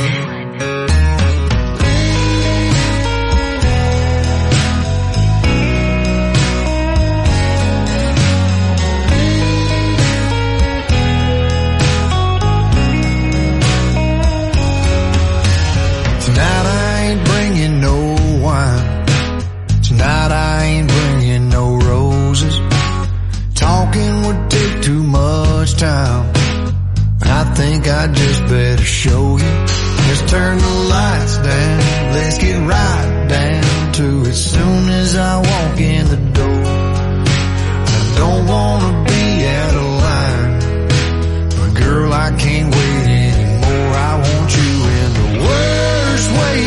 Tonight I ain't bringing no wine. Tonight I ain't bringing no roses. Talking would take too much time. I think I just better show you. Let's turn the lights down. Let's get right down to it soon as I walk in the door. I don't wanna be out of line, but girl, I can't wait anymore. I want you in the worst way.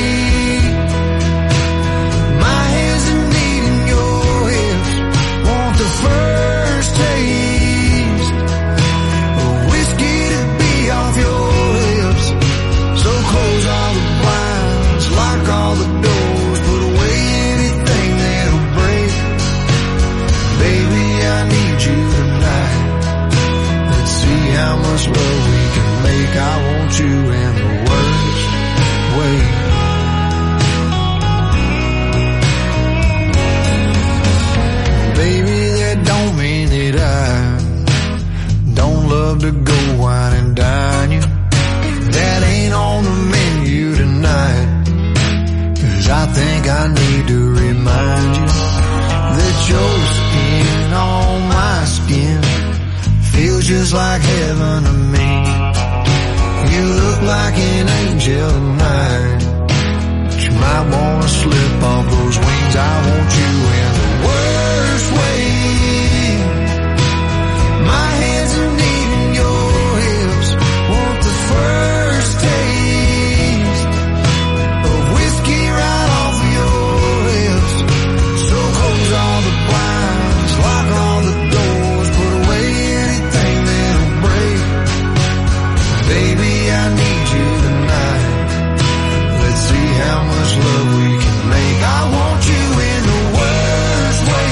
My hands are needing your hips. Want the first taste of whiskey to be off your lips. So close all the blinds, lock all the doors, put away anything that'll break. Baby, I need you tonight. Let's see how much love we can make. I want you in the worst way. Baby, that don't mean that I don't love to go wine and dine you. That ain't on the menu tonight. 'Cause I think I need to remind you that your skin on my skin feels just like heaven to me. like an angel tonight. But you might wanna slip off those wings. I want you in the worst way. My hands are needing your hips. Want the first taste of whiskey right off of your lips. So close all the blinds, lock all the doors, put away anything that'll break. Baby, I need you tonight. Let's see how much love we can make. I want you in the worst way.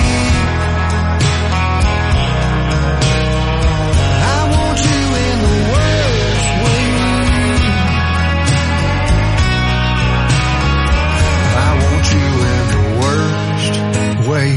I want you in the worst way. I want you in the worst way.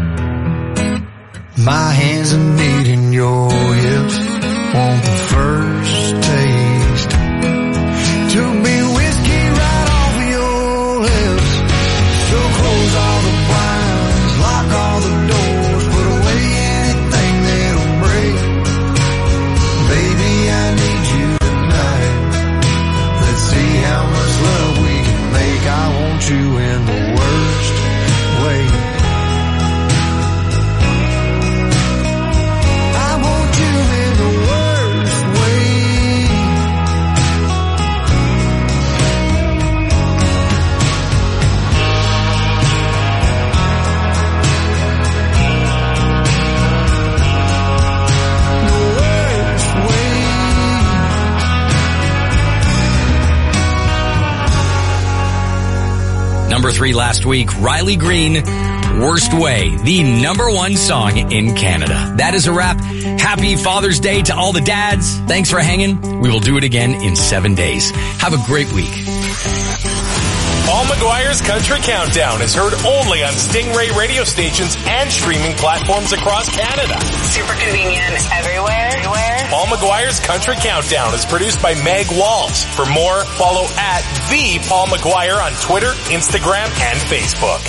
My hands are needing your hips. Want the first taste. Took me whiskey right off of your lips. So close all the blinds, lock all the doors, put away anything that'll break. Baby, I need you tonight. Let's see how much love we can make. I want you in the worst way. I want you in the worst way. Number three last week, Riley Green, Worst Way, the number one song in Canada. That is a wrap. Happy Father's Day to all the dads. Thanks for hanging. We will do it again in seven days. Have a great week. Paul McGuire's Country Countdown is heard only on Stingray radio stations and streaming platforms across Canada. Super convenient everywhere. Everywhere. Paul McGuire's Country Countdown is produced by Meg Walls. For more, follow at the Paul McGuire on Twitter, Instagram, and Facebook.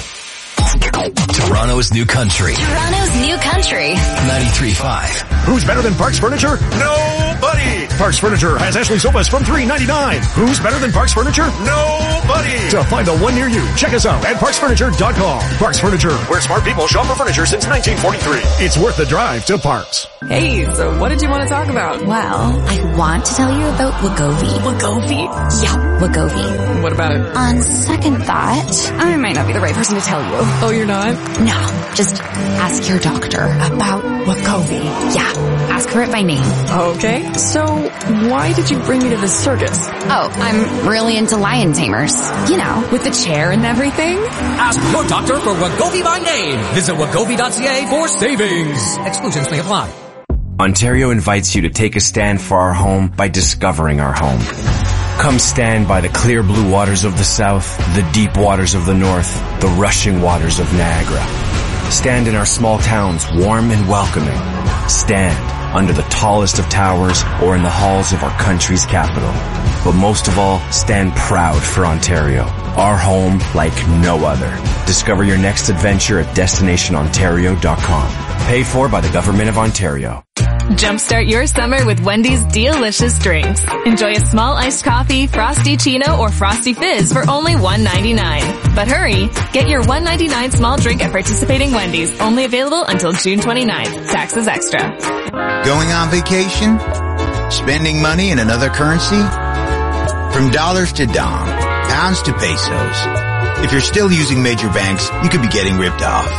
Toronto's new country. Toronto's new country. ninety-three point five. Who's better than Parks Furniture? Nobody! Parks Furniture has Ashley sofas from three ninety-nine. Who's better than Parks Furniture? Nobody! To find the one near you, check us out at parks furniture dot com. Parks Furniture, where smart people shop for furniture since nineteen forty-three. It's worth the drive to Parks. Hey, so what did you want to talk about? Well, I want to tell you about Wegovy. Wegovy? Yeah, Wegovy. What about it? On second thought, I might not be the right person to tell you. Oh, you're not? No, just ask your doctor about Wegovy. Yeah, ask her it by name. Okay, so why did you bring me to this circus? Oh, I'm really into lion tamers. You know, with the chair and everything? Ask your doctor for Wegovy by name. Visit wegovy dot c a for savings. Exclusions may apply. Ontario invites you to take a stand for our home by discovering our home. Come stand by the clear blue waters of the south, the deep waters of the north, the rushing waters of Niagara. Stand in our small towns, warm and welcoming. Stand under the tallest of towers or in the halls of our country's capital. But most of all, stand proud for Ontario, our home like no other. Discover your next adventure at destination ontario dot com. Paid for by the Government of Ontario. Jumpstart your summer with Wendy's delicious drinks. Enjoy a small iced coffee, Frosty Chino, or Frosty Fizz for only one ninety-nine. But hurry, get your one ninety-nine small drink at participating Wendy's, only available until June twenty-ninth. Taxes extra. Going on vacation? Spending money in another currency? From dollars to dong, pounds to pesos. If you're still using major banks, you could be getting ripped off.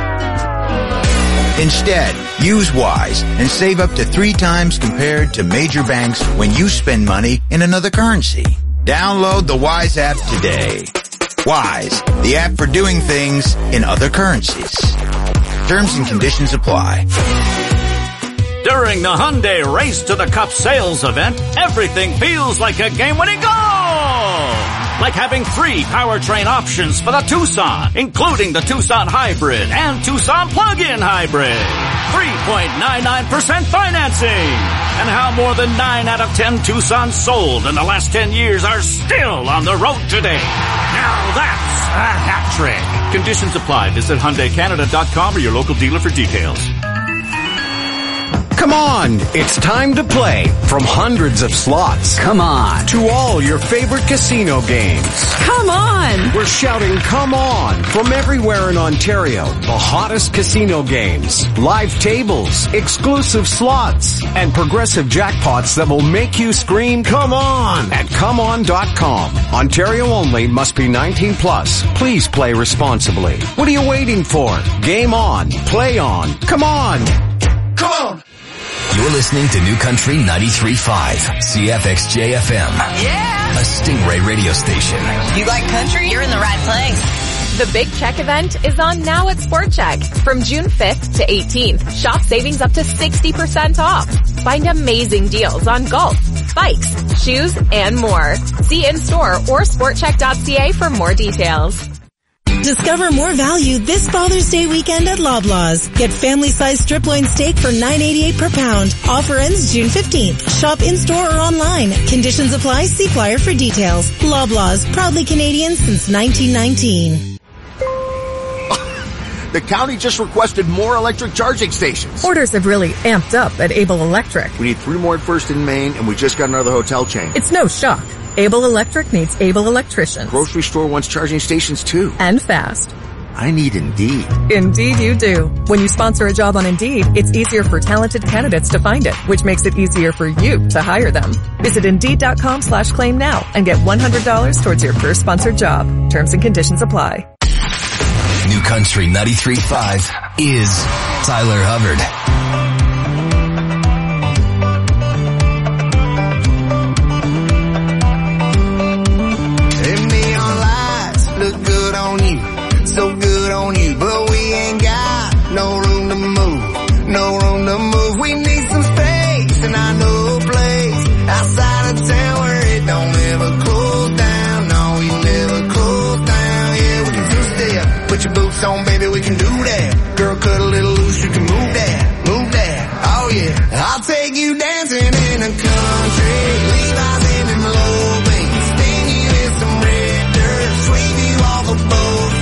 Instead, use Wise and save up to three times compared to major banks when you spend money in another currency. Download the Wise app today. Wise, the app for doing things in other currencies. Terms and conditions apply. During the Hyundai Race to the Cup sales event, everything feels like a game-winning goal! Like having three powertrain options for the Tucson, including the Tucson Hybrid and Tucson Plug-in Hybrid. three point nine nine percent financing. And how more than nine out of ten Tucsons sold in the last ten years are still on the road today. Now that's a hat trick. Conditions apply. Visit Hyundai Canada dot com or your local dealer for details. Come on, it's time to play from hundreds of slots. Come on. To all your favorite casino games. Come on. We're shouting come on from everywhere in Ontario. The hottest casino games, live tables, exclusive slots, and progressive jackpots that will make you scream come on at come on dot com. Ontario only, must be nineteen plus. Please play responsibly. What are you waiting for? Game on. Play on. Come on. Come on. You're listening to New Country ninety-three point five, C F X J F M. Yeah. A Stingray radio station. You like country? You're in the right place. The Big Check event is on now at Sport Check. From June fifth to eighteenth, shop savings up to sixty percent off. Find amazing deals on golf, bikes, shoes, and more. See in-store or sport check dot c a for more details. Discover more value this Father's Day weekend at Loblaws. Get family-sized strip loin steak for nine eighty-eight per pound. Offer ends June fifteenth. Shop in-store or online. Conditions apply. See flyer for details. Loblaws, proudly Canadian since nineteen nineteen. The county just requested more electric charging stations. Orders have really amped up at Able Electric. We need three more at First in Maine, and we just got another hotel chain. It's no shock. Able Electric needs able electricians. Grocery store wants charging stations too. And fast. I need Indeed. Indeed you do. When you sponsor a job on Indeed, it's easier for talented candidates to find it, which makes it easier for you to hire them. Visit Indeed.com slash claim now and get one hundred dollars towards your first sponsored job. Terms and conditions apply. New Country ninety-three point five is Tyler Hubbard. So good on you, but we ain't got no room to move, no room to move. We need some space, and I know a place outside of town where it don't ever close down. No, we never close down. Yeah, we can two-step. Put your boots on, baby, we can do that. Girl, cut a little loose, you can move that, move that. Oh yeah, I'll take you dancing in the country. Levi's in them low beats, sting you in some red dirt, sweep you off a boat.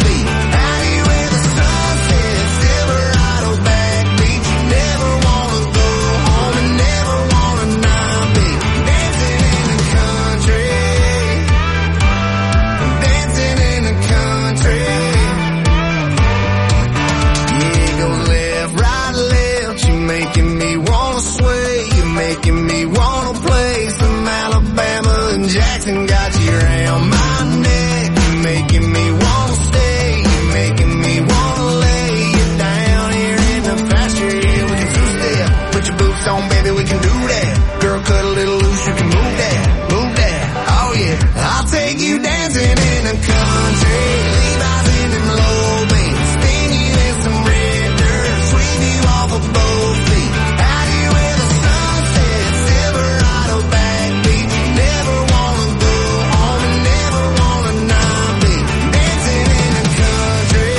Making me wanna play some Alabama and Jackson. Got you around my neck. You're making me wanna stay. You're making me wanna lay you down here in the pasture. Yeah, we can two-step. Put your boots on, baby, we can do that. Girl, cut a little loose, you can move that, move that. Oh yeah, I'll take you dancing in the country. Levi's in them low beats, spin you in some red dirt, sweep you off a both feet. Out here where the sun sets, Silverado backbeat. Never wanna go home and never wanna not be dancing in the country,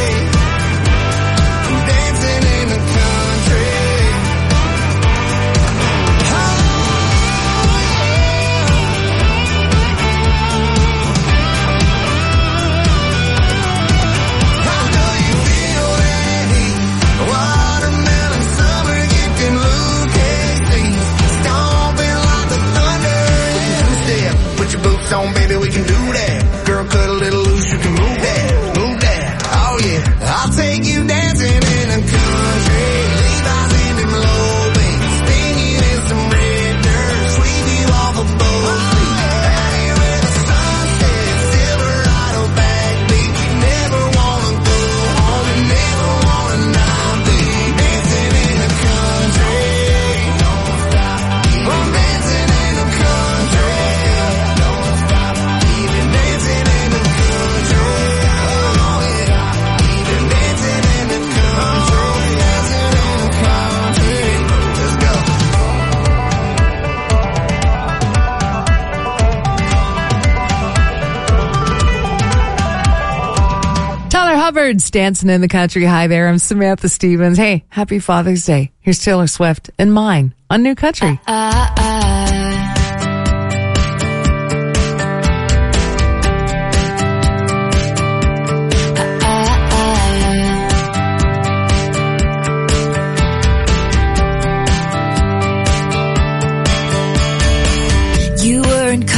dancing in the country. Watermelon summer getting Lucas, stomping like the thunder. Two-step, put your boots on, baby, we can do that. Girl, cut a little loose, you can move that, move that. Oh yeah, I'll take you dancing in the country. Levi's in them low beats, spin you in some red dirt, sweep you off a boat feet. Out here where the sun sets, Silverado backbeat. Never wanna go home and never wanna not be dancing in the country. Don't stop, I'm dancing in the country. Don't stop, even dancing in the country. Oh yeah, even dancing in the country, dancing in the country. Let's go. Tyler Hubbard's Dancing in the Country. Hi there, I'm Samantha Stevens. Hey, happy Father's Day. Here's Taylor Swift and Mine on New Country. I, I,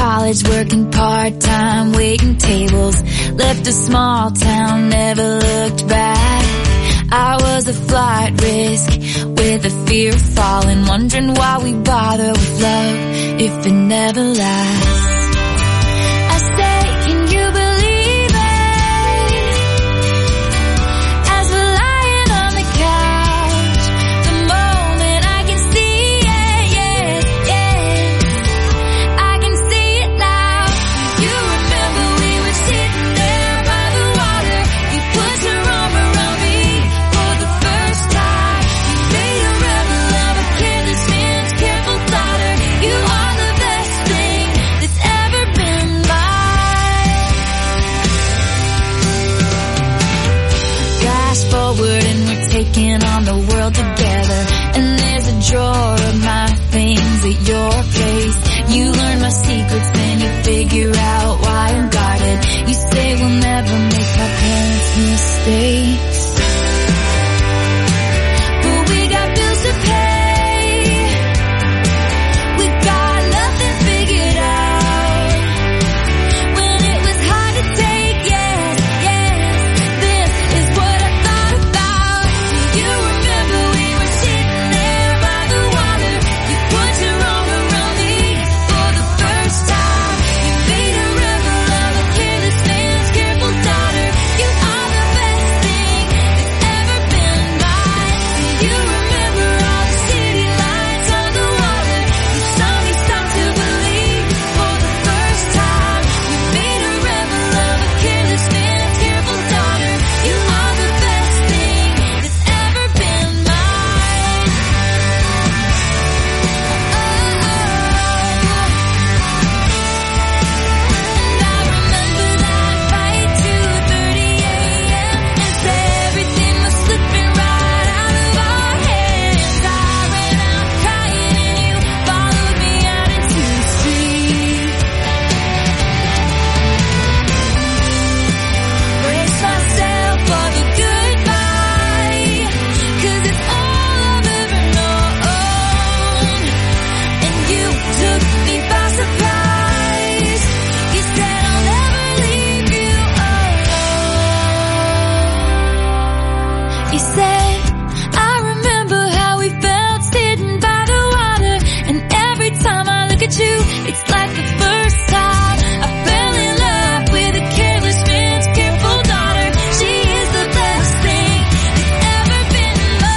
college working part-time, waiting tables. Left a small town, never looked back. I was a flight risk with a fear of falling, wondering why we bother with love if it never lasts. I say, can you believe it? As we're lying on the couch, the moment I can see it, yes, yes, I can see it now. You remember we were sitting there by the water, you put your arm around me for the first time. You made a rebel of a careless man's careful daughter. You are the best thing that's ever been mine. Flash forward and we're taking on the world together. And there's a drawer of my things at your place. You learn my secrets, then you figure out why I'm guarded. You say we'll never make our parents' mistakes, but we got bills to pay. We got nothing figured out. When it was hard to take, yes, yes, this is what I thought about. You remember we were sitting there by the water. You put your arm around me for the first time. You made a rebel of a careless man's careful daughter. You are the best thing that's ever been mine. You remember all the city lights on the water. You saw me start to believe for the first time. You made a rebel of a careless man's careful daughter. You are the best thing that's ever been mine. And I remember that fight, two thirty a.m. as everything was slipping right out of our hands. I ran out crying and you followed me out into the street. Brace myself for the goodbye, 'cause it's all I've ever known. And you took me by surprise. You said I'll never leave you alone. You said, I remember how we felt sitting by the water. And every time I look at you, it's like the first time I fell in love with a careless man's careful daughter. She is the best thing that's ever been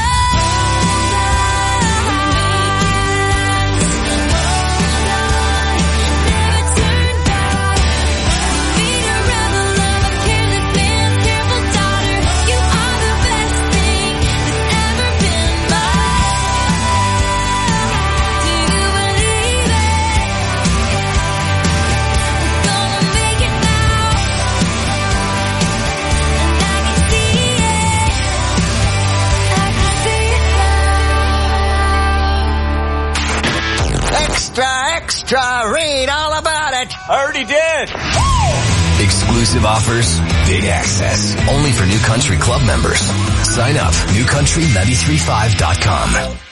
mine. Never turn back. Beat a rebel of a careless man's careful daughter. You are the best thing that's ever been mine. Do you believe it? We're gonna make it now. And I can see it. I can see it now. Extra, extra, read all about it. I already did. Exclusive offers, big access. Only for New Country Club members. Sign up. new country nine three five dot com.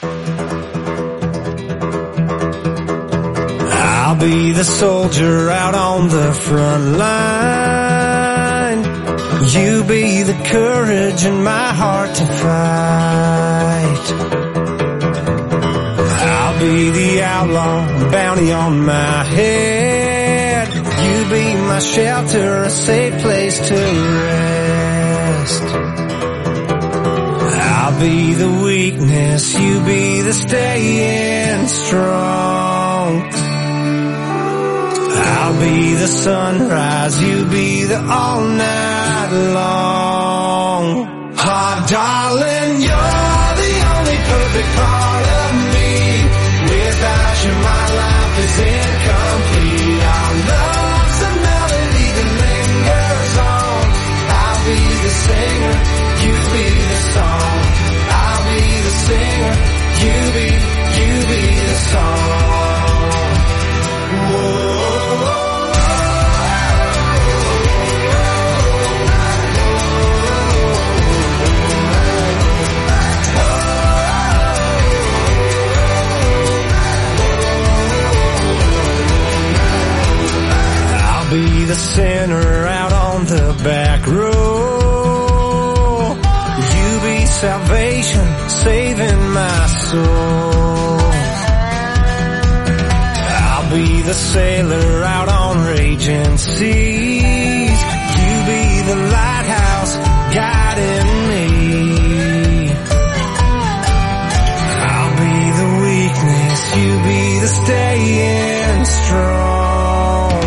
I'll be the soldier out on the front line. You be the courage in my heart to fight. I'll be the outlaw, bounty on my head. You be my shelter, a safe place to rest. I'll be the weakness, you be the staying strong. I'll be the sunrise, you be the all night long. Oh, darling, you're the only perfect part of me. Without you, my life is incomplete. Our love's a melody that lingers on. I'll be the singer, you be the song. I'll be the singer, you be, you be the song. Whoa. be the sinner out on the back row. You be salvation, saving my soul. I'll be the sailor out on raging seas. You be the lighthouse guiding me. I'll be the weakness, you be the staying strong.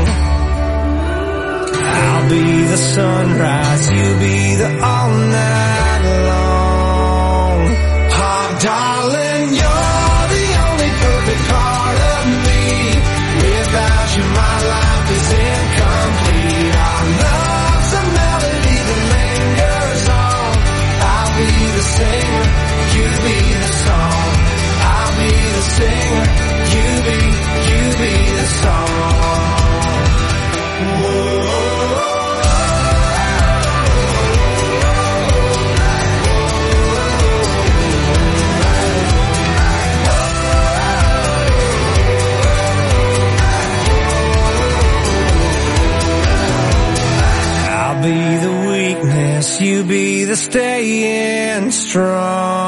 I'll be the sunrise, you be the all night long. Oh, darling, you're the only perfect part of me. Without you, my life is incomplete. Our love's a melody that lingers on. I'll be the singer, you be the song. I'll be the singer, you be, you be the song. Whoa. I'll be the weakness, you be the staying strong.